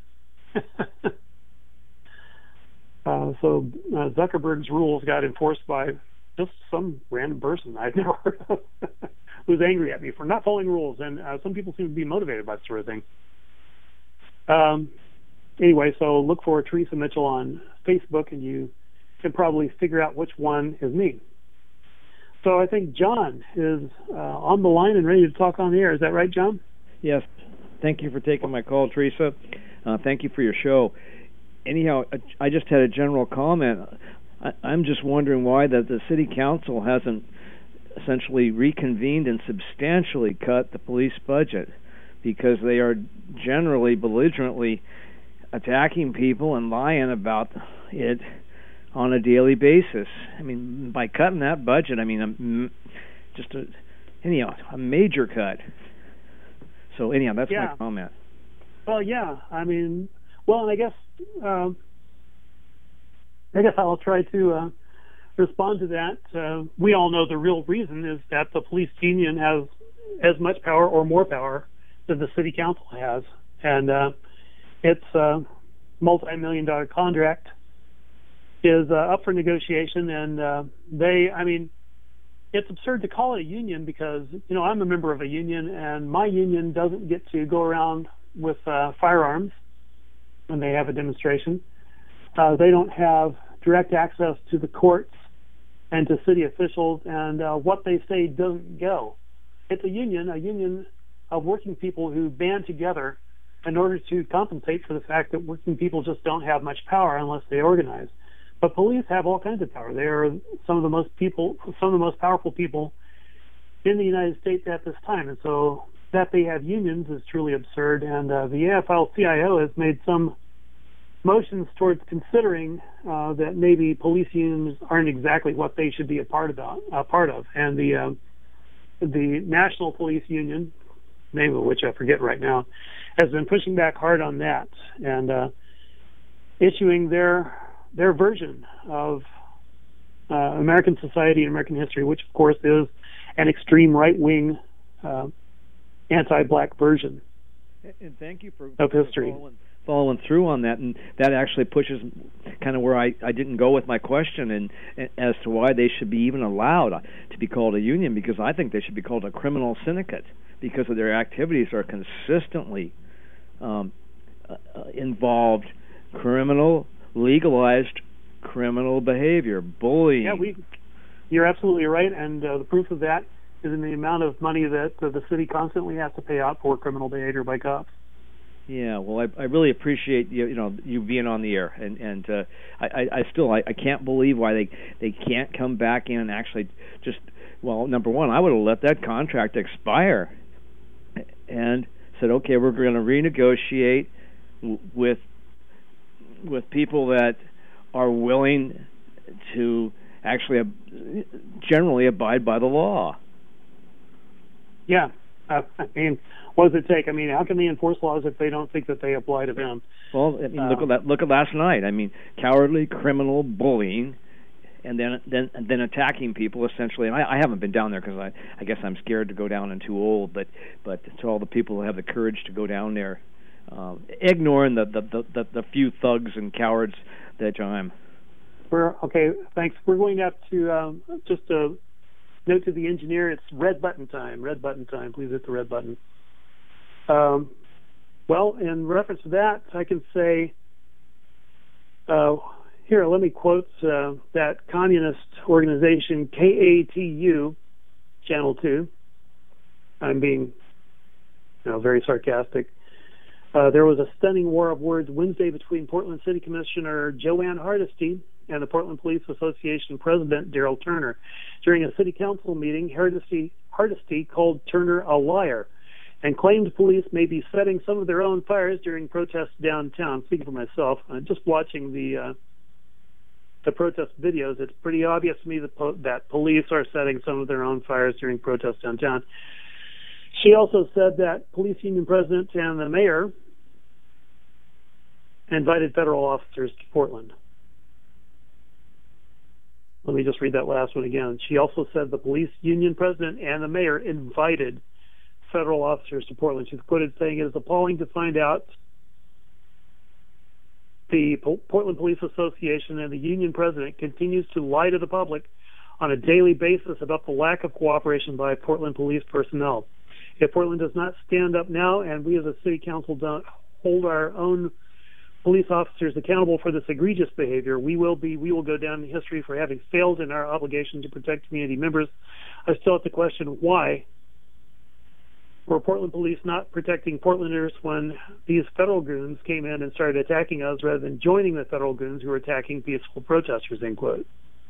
Uh, so uh, Zuckerberg's rules got enforced by just some random person I'd never heard of who was angry at me for not following rules. And uh, some people seem to be motivated by this sort of thing. Um, anyway, so look for Teresa Mitchell on Facebook, and you can probably figure out which one is me. So I think John is uh, on the line and ready to talk on the air. Is that right, John? Yes. Thank you for taking my call, Teresa. Uh, thank you for your show. Anyhow, I just had a general comment. I, I'm just wondering why that the city council hasn't essentially reconvened and substantially cut the police budget, because they are generally belligerently attacking people and lying about it on a daily basis. I mean, by cutting that budget, I mean um, just a anyhow a major cut. So anyhow, that's yeah. my comment. Well, yeah, I mean, well, and I guess. Um, I guess I'll try to uh, respond to that. Uh, we all know the real reason is that the police union has as much power or more power than the city council has. And uh, its uh, multi-million dollar contract is uh, up for negotiation. And uh, they, I mean, it's absurd to call it a union because, you know, I'm a member of a union, and my union doesn't get to go around with uh, firearms when they have a demonstration. Uh, they don't have direct access to the courts and to city officials, and uh, what they say doesn't go. It's a union, a union of working people who band together in order to compensate for the fact that working people just don't have much power unless they organize. But police have all kinds of power. They are some of the most people, some of the most powerful people in the United States at this time, and so that they have unions is truly absurd. And uh, the A F L C I O has made some motions towards considering uh, that maybe police unions aren't exactly what they should be a part about, a part of. And the uh, the National Police Union, name of which I forget right now, has been pushing back hard on that and uh, issuing their their version of uh, American society and American history, which of course is an extreme right-wing uh, anti-black version and thank you for of history. Following, following through on that, and that actually pushes kind of where I, I didn't go with my question, and, and as to why they should be even allowed to be called a union, because I think they should be called a criminal syndicate because of their activities are consistently um, uh, involved criminal, legalized criminal behavior, bullying, yeah, we, you're absolutely right, and uh, the proof of that is in the amount of money that uh, the city constantly has to pay out for criminal behavior by cops. Yeah, well, I, I really appreciate you, you know, you being on the air, and and uh, I, I still I, I can't believe why they they can't come back in and actually just, well, number one, I would have let that contract expire, and said, okay, we're going to renegotiate with with people that are willing to actually uh, generally abide by the law. Yeah, uh, I mean, what does it take? I mean, how can they enforce laws if they don't think that they apply to them? Well, I mean, uh, look at that. Look at last night. I mean, cowardly criminal bullying, and then then and then attacking people essentially. And I, I haven't been down there because I I guess I'm scared to go down and too old. But but to all the people who have the courage to go down there, um, ignoring the the, the the the few thugs and cowards that I'm. We're okay. Thanks. We're going to have to um, just a note to the engineer. It's red button time. Red button time. Please hit the red button. Um, well, in reference to that, I can say uh, here. Let me quote uh, that communist organization K A T U, Channel Two. I'm being, you know, very sarcastic. Uh, there was a stunning war of words Wednesday between Portland City Commissioner Joanne Hardesty and the Portland Police Association President Daryl Turner. During a city council meeting, Hardesty, Hardesty called Turner a liar and claimed police may be setting some of their own fires during protests downtown. Speaking for myself, uh, just watching the uh, the protest videos, it's pretty obvious to me that, po- that police are setting some of their own fires during protests downtown. She also said that police union president and the mayor invited federal officers to Portland. Let me just read that last one again. She also said the police union president and the mayor invited federal officers to Portland. She's quoted saying, "It is appalling to find out the Portland Police Association and the union president continues to lie to the public on a daily basis about the lack of cooperation by Portland police personnel. If Portland does not stand up now and we as a city council don't hold our own police officers accountable for this egregious behavior, we will be we will go down in history for having failed in our obligation to protect community members." I still have to question why were Portland police not protecting Portlanders when these federal goons came in and started attacking us rather than joining the federal goons who were attacking peaceful protesters, end quote.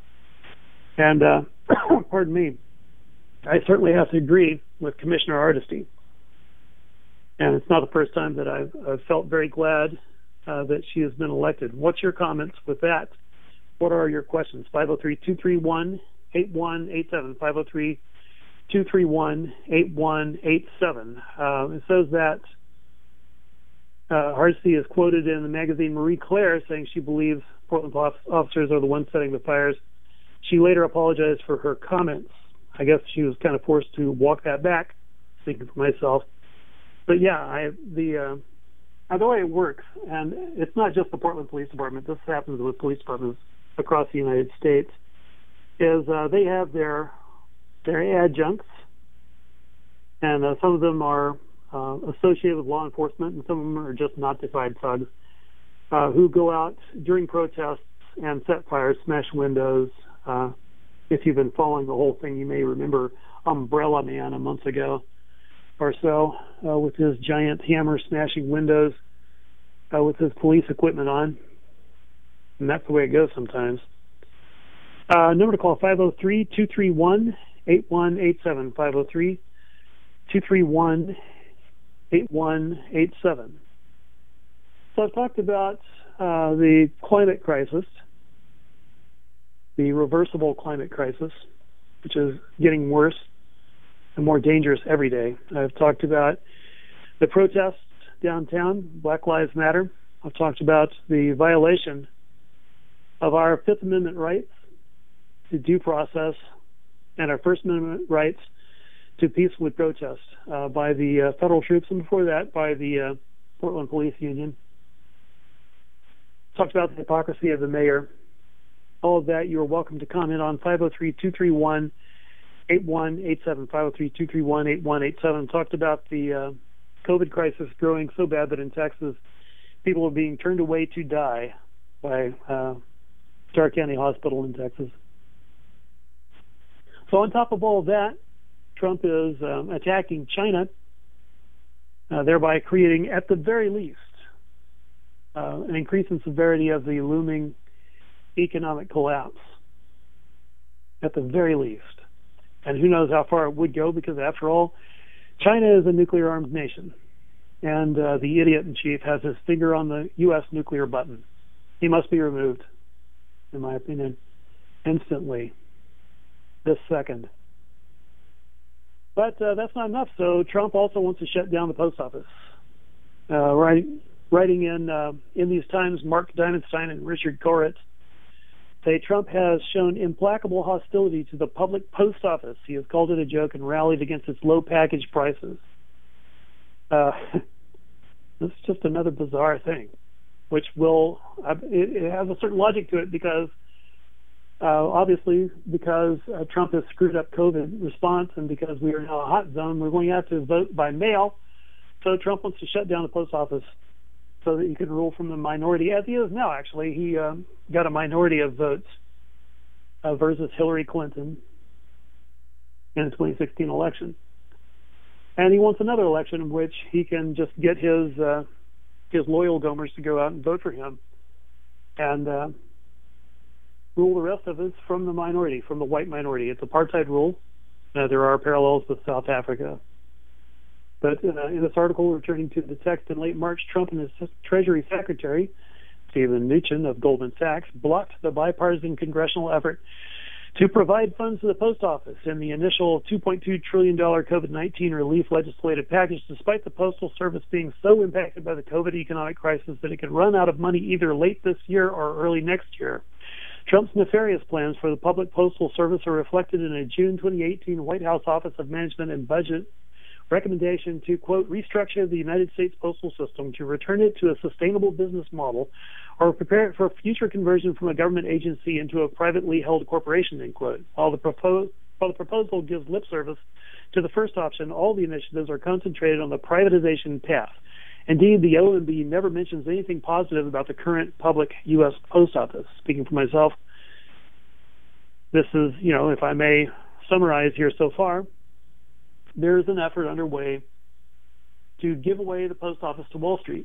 And, uh, pardon me, I certainly have to agree with Commissioner Hardesty. And it's not the first time that I've, I've felt very glad uh, that she has been elected. What's your comments with that? What are your questions? five oh three, two three one, eight one eight seven, five oh three, two three one, eight one eight seven. Uh, it says that uh, Hardesty is quoted in the magazine Marie Claire saying she believes Portland officers are the ones setting the fires. She later apologized for her comments. I guess she was kind of forced to walk that back, speaking for myself. But yeah, I, the uh, the way it works, and it's not just the Portland Police Department, this happens with police departments across the United States, is uh, they have their their adjuncts, and uh, some of them are uh, associated with law enforcement, and some of them are just notified thugs uh, who go out during protests and set fires, smash windows. Uh, if you've been following the whole thing, you may remember Umbrella Man a month ago or so uh, with his giant hammer smashing windows uh, with his police equipment on. And that's the way it goes sometimes. Uh, number to call, five oh three, two three one, eight one eight seven, five oh three, two three one, eight one eight seven. So I've talked about uh, the climate crisis, the reversible climate crisis, which is getting worse and more dangerous every day. I've talked about the protests downtown, Black Lives Matter. I've talked about the violation of our Fifth Amendment rights to due process and our First Amendment rights to peacefully protest uh, by the uh, federal troops, and before that by the uh, Portland Police Union. Talked about the hypocrisy of the mayor. All of that you are welcome to comment on. five oh three, two three one, eight one eight seven, five oh three, two three one, eight one eight seven. Talked about the uh, COVID crisis growing so bad that in Texas people are being turned away to die by uh, Starr County Hospital in Texas. So on top of all of that, Trump is um, attacking China, uh, thereby creating, at the very least, uh, an increase in severity of the looming economic collapse, at the very least. And who knows how far it would go, because after all, China is a nuclear-armed nation, and uh, the idiot-in-chief has his finger on the U S nuclear button. He must be removed, in my opinion, instantly, this second. But uh, that's not enough. So Trump also wants to shut down the post office. Uh, writing, writing in uh, in these times, Mark Diamondstein and Richard Koretz say Trump has shown implacable hostility to the public post office. He has called it a joke and rallied against its low package prices. Uh, this is just another bizarre thing, which will uh, it, it has a certain logic to it, because Uh, obviously, because uh, Trump has screwed up COVID response, and because we are now a hot zone, we're going to have to vote by mail. So Trump wants to shut down the post office so that he can rule from the minority, as he is now, actually. He um, got a minority of votes uh, versus Hillary Clinton in the twenty sixteen election. And he wants another election in which he can just get his, uh, his loyal Gomers to go out and vote for him. And Uh, rule the rest of us from the minority, from the white minority. It's apartheid rule. Uh, there are parallels with South Africa. But uh, in this article, returning to the text, in late March, Trump and his Treasury Secretary, Stephen Mnuchin of Goldman Sachs, blocked the bipartisan congressional effort to provide funds to the post office in the initial two point two trillion dollars COVID nineteen relief legislative package, despite the Postal Service being so impacted by the COVID economic crisis that it could run out of money either late this year or early next year. Trump's nefarious plans for the public postal service are reflected in a June twenty eighteen White House Office of Management and Budget recommendation to, quote, restructure the United States postal system to return it to a sustainable business model or prepare it for future conversion from a government agency into a privately held corporation, end quote. While the, propose, while the proposal gives lip service to the first option, all the initiatives are concentrated on the privatization path. Indeed, the O M B never mentions anything positive about the current public U S post office. Speaking for myself, this is, you know, if I may summarize here so far, there is an effort underway to give away the post office to Wall Street,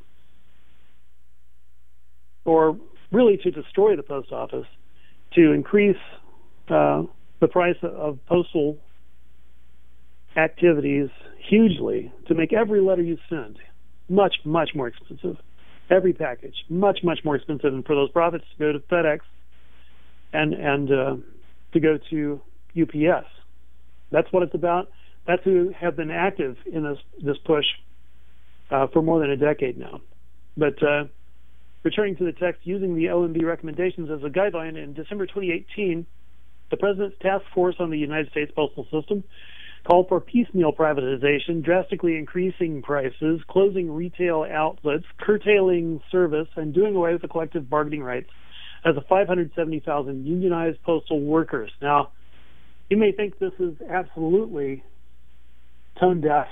or really to destroy the post office, to increase uh, the price of postal activities hugely, to make every letter you send much, much more expensive. Every package, much, much more expensive, and for those profits to go to FedEx and and uh, to go to U P S. That's what it's about. That's who have been active in this this push uh, for more than a decade now. But uh, returning to the text, using the O M B recommendations as a guideline, in December twenty eighteen, the President's Task Force on the United States Postal System called for piecemeal privatization, drastically increasing prices, closing retail outlets, curtailing service, and doing away with the collective bargaining rights of the five hundred seventy thousand unionized postal workers. Now, you may think this is absolutely tone deaf.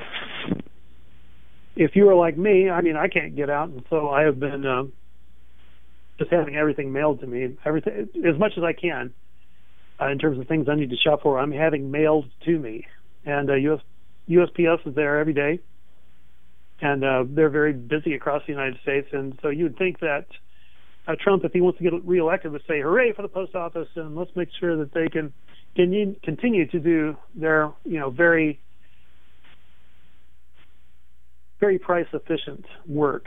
If you are like me, I mean, I can't get out, and so I have been um, just having everything mailed to me, everything as much as I can. Uh, in terms of things I need to shop for, I'm having mailed to me. And uh, U S, U S P S is there every day. And uh, they're very busy across the United States. And so you would think that uh, Trump, if he wants to get reelected, would say, hooray for the post office, and let's make sure that they can, can continue to do their, you know, very, very price-efficient work.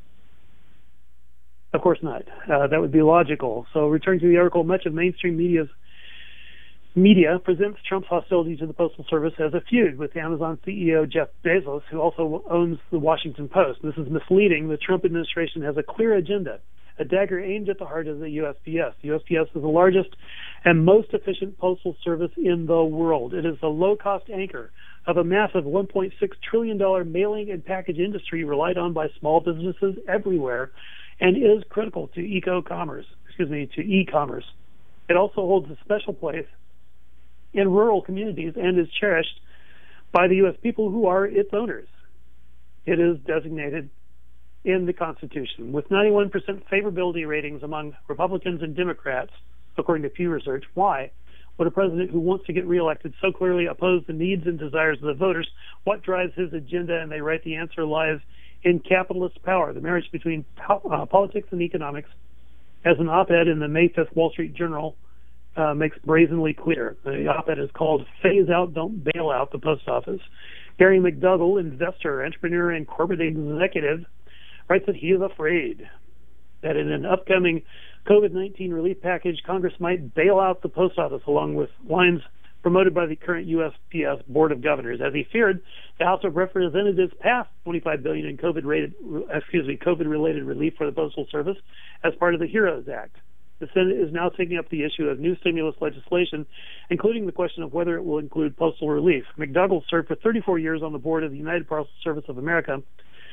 Of course not. Uh, that would be logical. So returning to the article, much of mainstream media's Media presents Trump's hostility to the Postal Service as a feud with Amazon C E O Jeff Bezos, who also owns the Washington Post. This is misleading. The Trump administration has a clear agenda, a dagger aimed at the heart of the U S P S. The U S P S is the largest and most efficient postal service in the world. It is the low-cost anchor of a massive one point six trillion dollars mailing and package industry relied on by small businesses everywhere, and is critical to eco-commerce, excuse me, to e-commerce. It also holds a special place in rural communities and is cherished by the U S people who are its owners. It is designated in the Constitution with ninety-one percent favorability ratings among Republicans and Democrats, according to Pew Research. Why? Would a president who wants to get reelected so clearly oppose the needs and desires of the voters? What drives his agenda? And they write the answer lies in capitalist power, the marriage between po- uh, politics and economics, as an op-ed in the May fifth Wall Street Journal uh, makes brazenly clear. The op-ed is called Phase Out, Don't Bail Out the Post Office. Gary McDougall, investor, entrepreneur, and corporate executive, writes that he is afraid that in an upcoming COVID nineteen relief package, Congress might bail out the post office, along with lines promoted by the current U S P S Board of Governors, as he feared the House of Representatives passed twenty-five billion dollars in COVID-related, excuse me, COVID-related relief for the Postal Service as part of the HEROES Act. The Senate is now taking up the issue of new stimulus legislation, including the question of whether it will include postal relief. McDougall served for thirty-four years on the board of the United Parcel Service of America.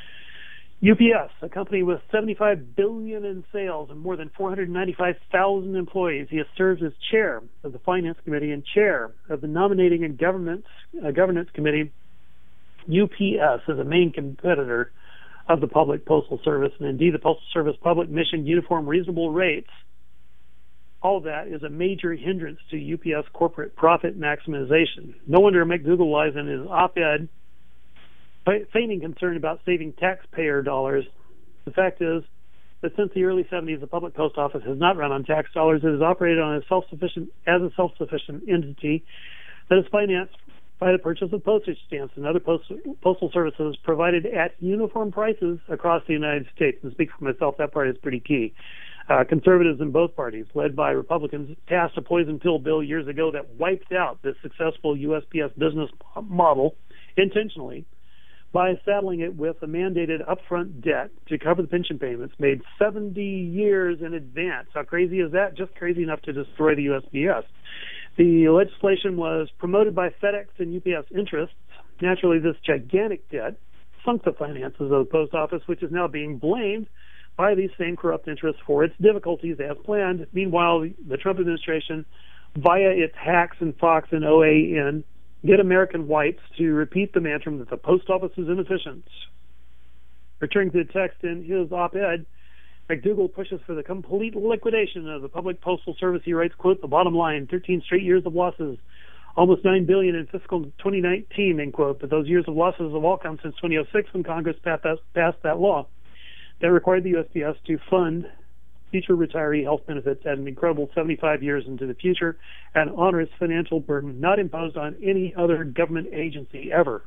U P S, a company with seventy-five billion dollars in sales and more than four hundred ninety-five thousand employees. He has served as chair of the Finance Committee and chair of the Nominating and Governance, uh, Governance Committee. U P S is a main competitor of the Public Postal Service, and indeed the Postal Service public mission, uniform, reasonable rates. All of that is a major hindrance to U P S corporate profit maximization. No wonder McDougall lies in his op-ed feigning concern about saving taxpayer dollars. The fact is that since the early seventies, the public post office has not run on tax dollars. It has operated on a self-sufficient as a self-sufficient entity that is financed by the purchase of postage stamps and other post, postal services provided at uniform prices across the United States. And to speak for myself, that part is pretty key. Uh, conservatives in both parties, led by Republicans, passed a poison pill bill years ago that wiped out this successful U S P S business model intentionally by saddling it with a mandated upfront debt to cover the pension payments made seventy years in advance. How crazy is that? Just crazy enough to destroy the U S P S. The legislation was promoted by FedEx and U P S interests. Naturally, this gigantic debt sunk the finances of the post office, which is now being blamed by these same corrupt interests for its difficulties as planned. Meanwhile, the Trump administration, via its hacks and Fox and O A N, get American whites to repeat the mantra that the post office is inefficient. Returning to the text in his op-ed, McDougall pushes for the complete liquidation of the public postal service. He writes, quote, the bottom line, thirteen straight years of losses, almost nine billion dollars in fiscal twenty nineteen, end quote. But those years of losses have all come since twenty oh six, when Congress passed that, passed that law that required the U S P S to fund future retiree health benefits at an incredible seventy-five years into the future, an onerous financial burden not imposed on any other government agency ever,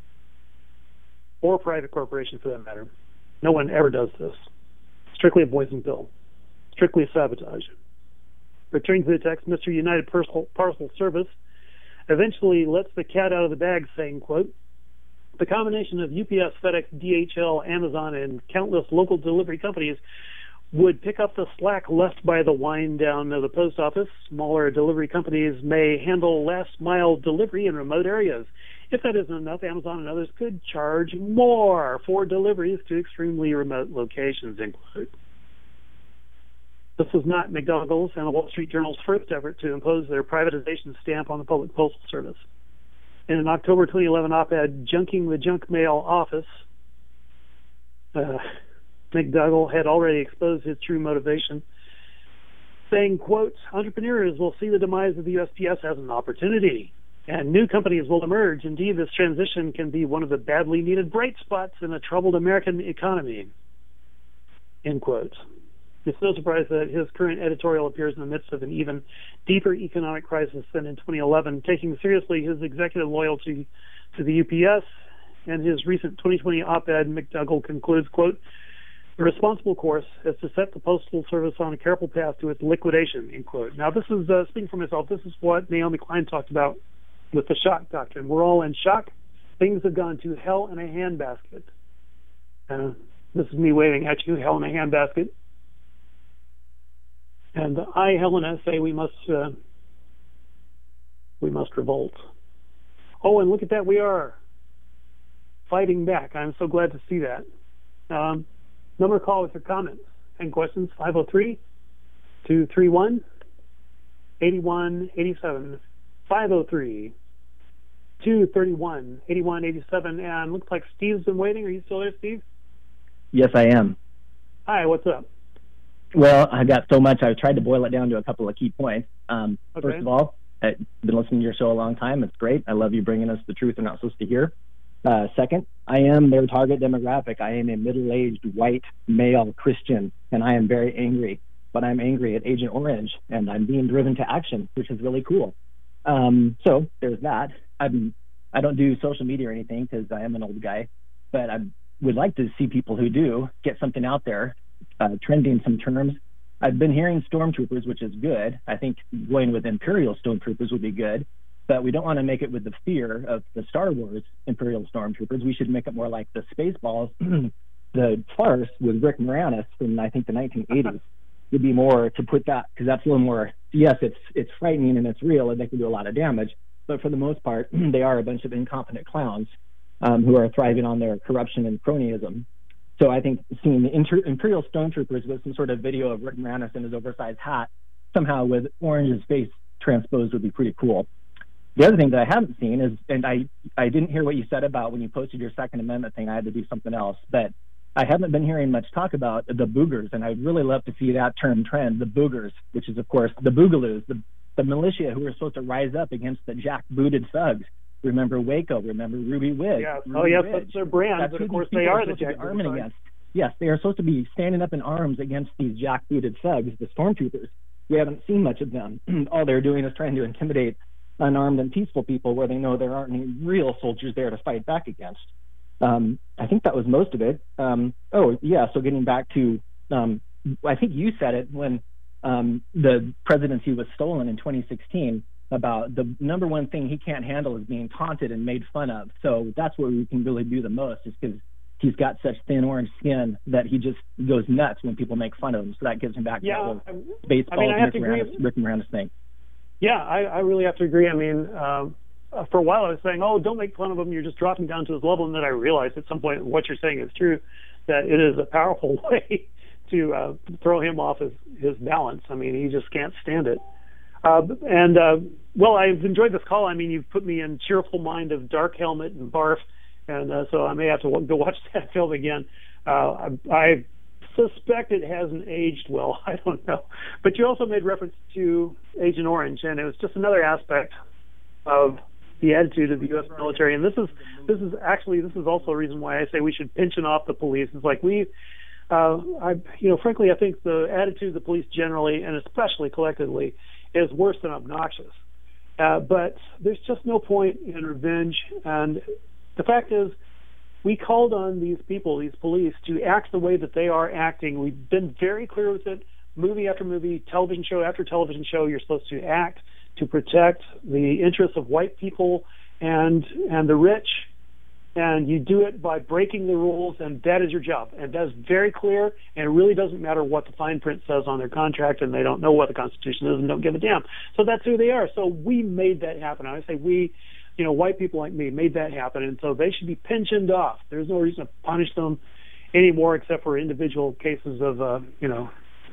or private corporation for that matter. No one ever does this. Strictly a poison pill. Strictly a sabotage. Returning to the text, Mister United Parcel, Parcel Service eventually lets the cat out of the bag, saying, quote, the combination of U P S, FedEx, D H L, Amazon, and countless local delivery companies would pick up the slack left by the wind down of the post office. Smaller delivery companies may handle last mile delivery in remote areas. If that isn't enough, Amazon and others could charge more for deliveries to extremely remote locations, end quote. This was not McDougall's and the Wall Street Journal's first effort to impose their privatization stamp on the Public Postal Service. In an October twenty eleven op-ed, Junking the Junk Mail Office, uh, McDougall had already exposed his true motivation, saying, quote, entrepreneurs will see the demise of the U S P S as an opportunity, and new companies will emerge. Indeed, this transition can be one of the badly needed bright spots in a troubled American economy, end quote. It's no surprise that his current editorial appears in the midst of an even deeper economic crisis than in twenty eleven, taking seriously his executive loyalty to the U P S. And his recent twenty twenty op-ed, McDougall concludes, quote, the responsible course is to set the Postal Service on a careful path to its liquidation, end quote. Now, this is, uh, speaking for myself, this is what Naomi Klein talked about with the shock doctrine. We're all in shock. Things have gone to hell in a handbasket. Uh, this is me waving at you, hell in a handbasket. And I, Helena, say we must uh, we must revolt. Oh, and look at that, we are fighting back. I'm so glad to see that. Um, number to call with your comments and questions, five oh three, two three one, eight one eight seven, five oh three, two three one, eight one eight seven. And looks like Steve's been waiting. Are you still there, Steve? Yes, I am. Hi, what's up? Well, I got so much. I tried to boil it down to a couple of key points. Um, okay. First of all, I've been listening to your show a long time. It's great. I love you bringing us the truth we're not supposed to hear. Uh, second, I am their target demographic. I am a middle-aged, white, male Christian, and I am very angry. But I'm angry at Agent Orange, and I'm being driven to action, which is really cool. Um, so there's that. I'm, I don't do social media or anything because I am an old guy, but I would like to see people who do get something out there, uh, trending some terms. I've been hearing stormtroopers, which is good. I think going with Imperial stormtroopers would be good, but we don't want to make it with the fear of the Star Wars Imperial stormtroopers. We should make it more like the Spaceballs, the farce with Rick Moranis from, I think, the nineteen eighties. Would be more to put that, because that's a little more, yes, it's it's frightening and it's real and they can do a lot of damage, but for the most part, they are a bunch of incompetent clowns um, who are thriving on their corruption and cronyism. So I think seeing the inter- Imperial Stormtroopers with some sort of video of Rick Moranis in his oversized hat, somehow with Orange's face transposed, would be pretty cool. The other thing that I haven't seen is, and I, I didn't hear what you said about when you posted your Second Amendment thing, I had to do something else, but I haven't been hearing much talk about the boogers, and I'd really love to see that term trend, the boogers, which is, of course, the boogaloos, the, the militia who were supposed to rise up against the jackbooted thugs. Remember Waco, remember Ruby Ridge. Yeah. Ruby oh, yes, Ridge. that's their brand, that's but of course they are the jackbooted thugs. Against. Yes, they are supposed to be standing up in arms against these jackbooted thugs, the stormtroopers. We haven't seen much of them. All they're doing is trying to intimidate unarmed and peaceful people where they know there aren't any real soldiers there to fight back against. Um, I think that was most of it. Um, oh, yeah, so getting back to, um, I think you said it when um, the presidency was stolen in twenty sixteen, about the number one thing he can't handle is being taunted and made fun of. So that's where we can really do the most, is because he's got such thin orange skin that he just goes nuts when people make fun of him. So that gives him back yeah, to that whole baseball I mean, I Rick, Moranis, Rick Moranis thing. Yeah, I, I really have to agree. I mean, um, Uh, for a while I was saying, oh, don't make fun of him, you're just dropping down to his level, and then I realized at some point what you're saying is true, that it is a powerful way to uh, throw him off his, his balance. I mean, he just can't stand it. Uh, and, uh, well, I've enjoyed this call. I mean, you've put me in cheerful mind of Dark Helmet and Barf, and uh, so I may have to go watch that film again. Uh, I, I suspect it hasn't aged well. I don't know. But you also made reference to Agent Orange, and it was just another aspect of the attitude of the U S military, and this is this is actually this is also a reason why I say we should pension off the police. It's like we, uh, I you know, frankly, I think the attitude of the police generally, and especially collectively, is worse than obnoxious. Uh, but there's just no point in revenge, and the fact is, we called on these people, these police, to act the way that they are acting. We've been very clear with it, movie after movie, television show after television show. You're supposed to act to protect the interests of white people and and the rich, and you do it by breaking the rules, and that is your job. And that's very clear, and it really doesn't matter what the fine print says on their contract, and they don't know what the Constitution is and don't give a damn. So that's who they are. So we made that happen. I say we, you know, white people like me made that happen, and so they should be pensioned off. There's no reason to punish them anymore except for individual cases of, uh, you know,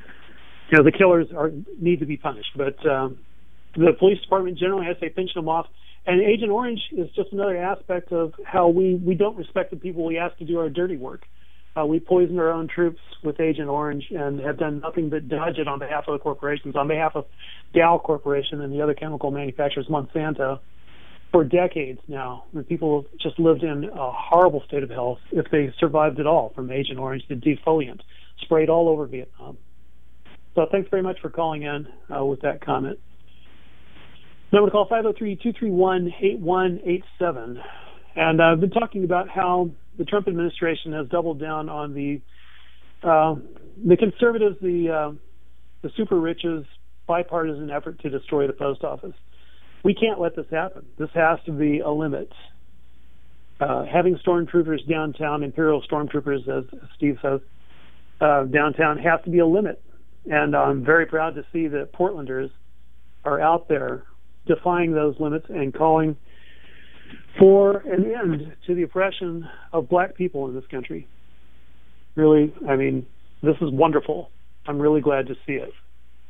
you know, the killers are need to be punished. But um, the police department generally has to say pension them off. And Agent Orange is just another aspect of how we, we don't respect the people we ask to do our dirty work. Uh, we poisoned our own troops with Agent Orange and have done nothing but dodge it on behalf of the corporations, on behalf of Dow Corporation and the other chemical manufacturers, Monsanto, for decades now. And people have just lived in a horrible state of health, if they survived at all, from Agent Orange to defoliant, sprayed all over Vietnam. So thanks very much for calling in uh, with that comment. Number to call, five oh three, two three one, eight one eight seven. And I've been talking about how the Trump administration has doubled down on the uh, the conservatives, the uh, the super riches, bipartisan effort to destroy the post office. We can't let this happen. This has to be a limit. Uh, having stormtroopers downtown, Imperial stormtroopers, as Steve says, uh, downtown, has to be a limit. And I'm very proud to see that Portlanders are out there defying those limits and calling for an end to the oppression of black people in this country. Really, I mean, this is wonderful. I'm really glad to see it.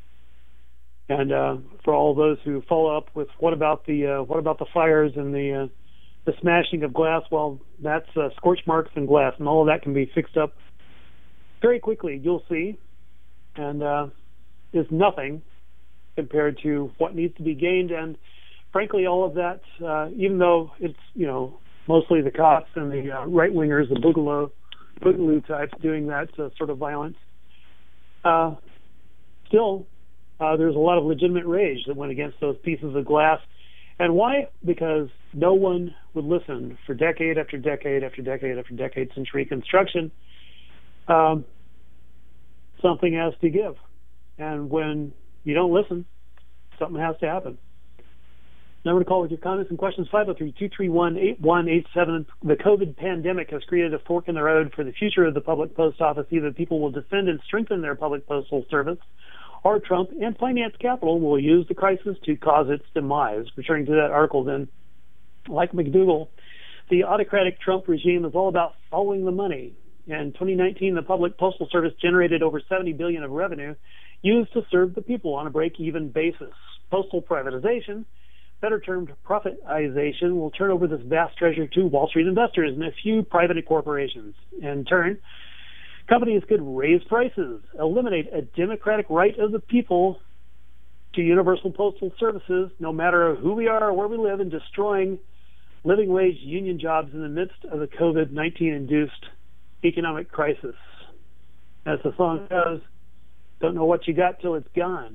And uh, for all those who follow up with what about the uh, what about the fires and the uh, the smashing of glass? Well, that's uh, scorch marks and glass, and all of that can be fixed up very quickly. You'll see, and uh, is nothing compared to what needs to be gained. And frankly, all of that, uh, even though it's, you know, mostly the cops and the uh, right-wingers, the boogaloo, boogaloo types doing that uh, sort of violence, uh, still, uh, there's a lot of legitimate rage that went against those pieces of glass. And why? Because no one would listen for decade after decade after decade after decade since Reconstruction. Um, something has to give. And when you don't listen, something has to happen. Number to call with your comments and questions, five oh three, two three one, eight one eight seven. The COVID pandemic has created a fork in the road for the future of the public post office. Either people will defend and strengthen their public postal service, or Trump and finance capital will use the crisis to cause its demise. Returning to that article then, like McDougal, the autocratic Trump regime is all about following the money. In twenty nineteen, the public postal service generated over seventy billion dollars of revenue used to serve the people on a break-even basis. Postal privatization, better termed profitization, will turn over this vast treasure to Wall Street investors and a few private corporations. In turn, companies could raise prices, eliminate a democratic right of the people to universal postal services, no matter who we are or where we live, and destroying living wage union jobs in the midst of the COVID nineteen induced economic crisis. As the song goes, don't know what you got till it's gone.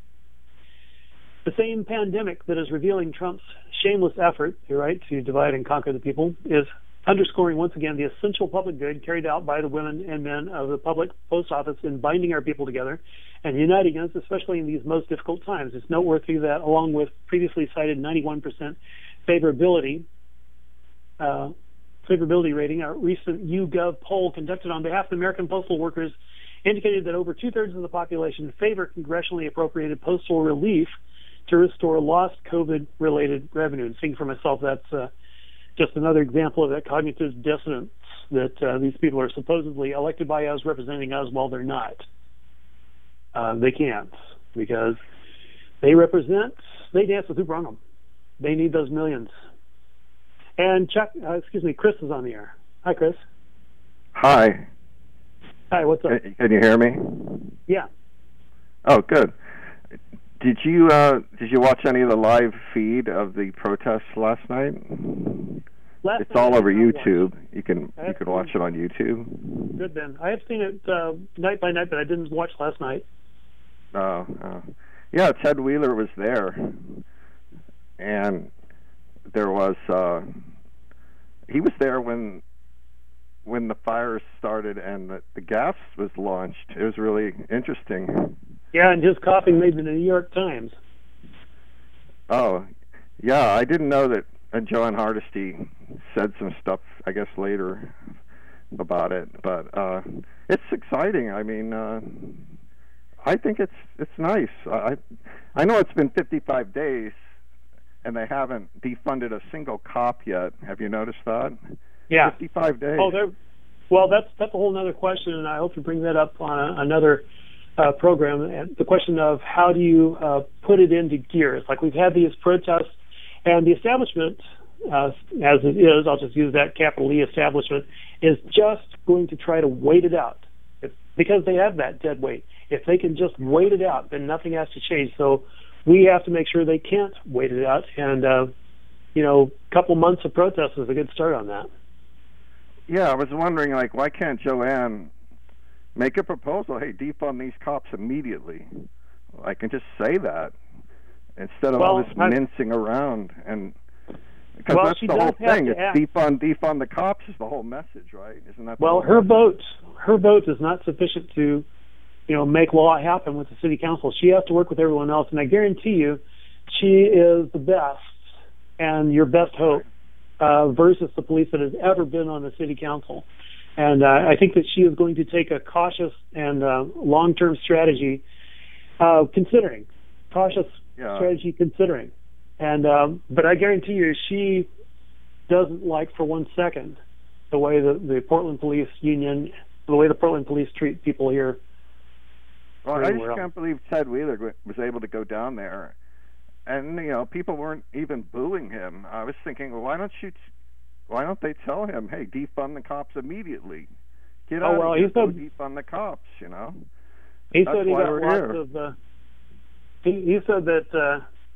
The same pandemic that is revealing Trump's shameless effort, you're right, to divide and conquer the people, is underscoring once again the essential public good carried out by the women and men of the public post office in binding our people together and uniting us, especially in these most difficult times. It's noteworthy that, along with previously cited ninety-one percent favorability, uh, favorability rating, a recent YouGov poll conducted on behalf of the American postal workers indicated that over two-thirds of the population favor congressionally appropriated postal relief to restore lost COVID-related revenue. And speaking for myself, that's uh, just another example of that cognitive dissonance that uh, these people are supposedly elected by us, representing us, while they're not. Uh, they can't, because they represent, they dance with who brung them. They need those millions. And Chuck, uh, excuse me, Chris is on the air. Hi, Chris. Hi. Hi, what's up? Can, can you hear me? Yeah. Oh, good. Did you uh, did you watch any of the live feed of the protests last night? Last it's night all over YouTube. Watch. You can you can watch it on YouTube. Good, Ben. I have seen it uh, night by night, but I didn't watch last night. Oh, uh, yeah. Ted Wheeler was there, and there was uh, he was there when. when the fires started and the, the gas was launched. It was really interesting. Yeah, and his coughing made the New York Times. Oh, yeah, I didn't know that uh, John Hardesty said some stuff, I guess, later about it. But uh, it's exciting. I mean, uh, I think it's it's nice. I I know it's been fifty-five days, and they haven't defunded a single cop yet. Have you noticed that? Yeah, fifty-five days. Oh, there. Well, that's that's a whole other question, and I hope to bring that up on a, another uh, program. And the question of how do you uh, put it into gear? It's like we've had these protests, and the establishment, uh, as it is, I'll just use that capital E establishment, is just going to try to wait it out. It's because they have that dead weight. If they can just wait it out, then nothing has to change. So we have to make sure they can't wait it out, and uh, you know, a couple months of protest is a good start on that. Yeah, I was wondering, like, why can't Joanne make a proposal? Hey, defund these cops immediately. I can just say that instead of well, all this I, mincing around. And because well, that's she the does whole have thing. to It's act. defund, defund the cops is the whole message, right? Isn't that? The well, whole her message? vote, her vote is not sufficient to, you know, make law happen with the city council. She has to work with everyone else, and I guarantee you, she is the best and your best hope. Uh, versus the police that has ever been on the city council. And uh, I think that she is going to take a cautious and uh, long-term strategy, uh, considering, cautious yeah. strategy considering. And um, but I guarantee you she doesn't like for one second the way the, the Portland Police Union, the way the Portland Police treat people here. Well, I just can't believe Ted Wheeler was able to go down there. And, you know, people weren't even booing him. I was thinking, well, why don't you, t- why don't they tell him, hey, defund the cops immediately? Get oh, out well, of here, he said, go defund the cops, you know? He That's said he why got we're lots here. of, uh, he, he said that uh,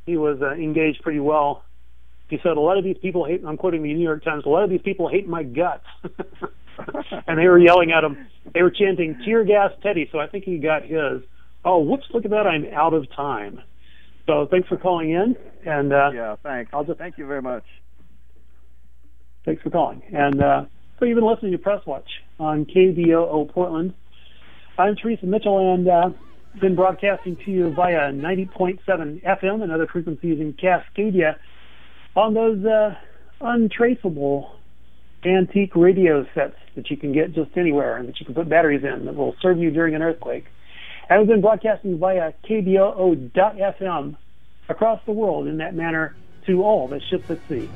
he was uh, engaged pretty well. He said, a lot of these people hate, I'm quoting the New York Times, a lot of these people hate my guts. And they were yelling at him. They were chanting, tear gas Teddy. So I think he got his. Oh, whoops, look at that. I'm out of time. So thanks for calling in. And uh, yeah, thanks. I'll just, Thank you very much. Thanks for calling. And uh, so you've been listening to Press Watch on K B O O Portland. I'm Teresa Mitchell, and uh, been broadcasting to you via ninety point seven F M and other frequencies in Cascadia on those uh, untraceable antique radio sets that you can get just anywhere and that you can put batteries in that will serve you during an earthquake. And we've been broadcasting via K B O O dot F M across the world in that manner to all the ships at sea.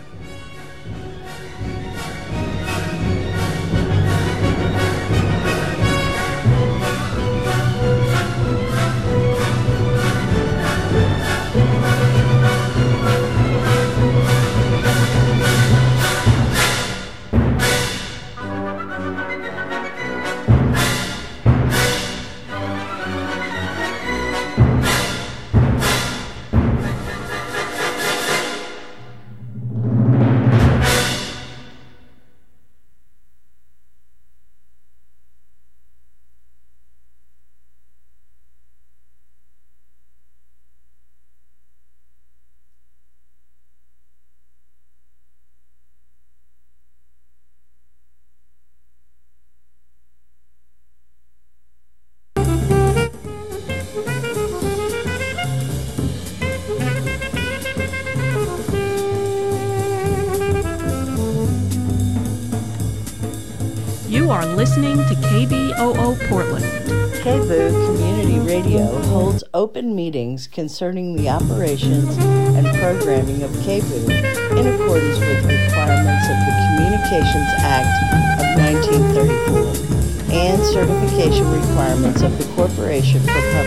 You are listening to K B O O Portland. K B O O Community Radio holds open meetings concerning the operations and programming of K B O O in accordance with requirements of the Communications Act of nineteen thirty-four and certification requirements of the Corporation for Public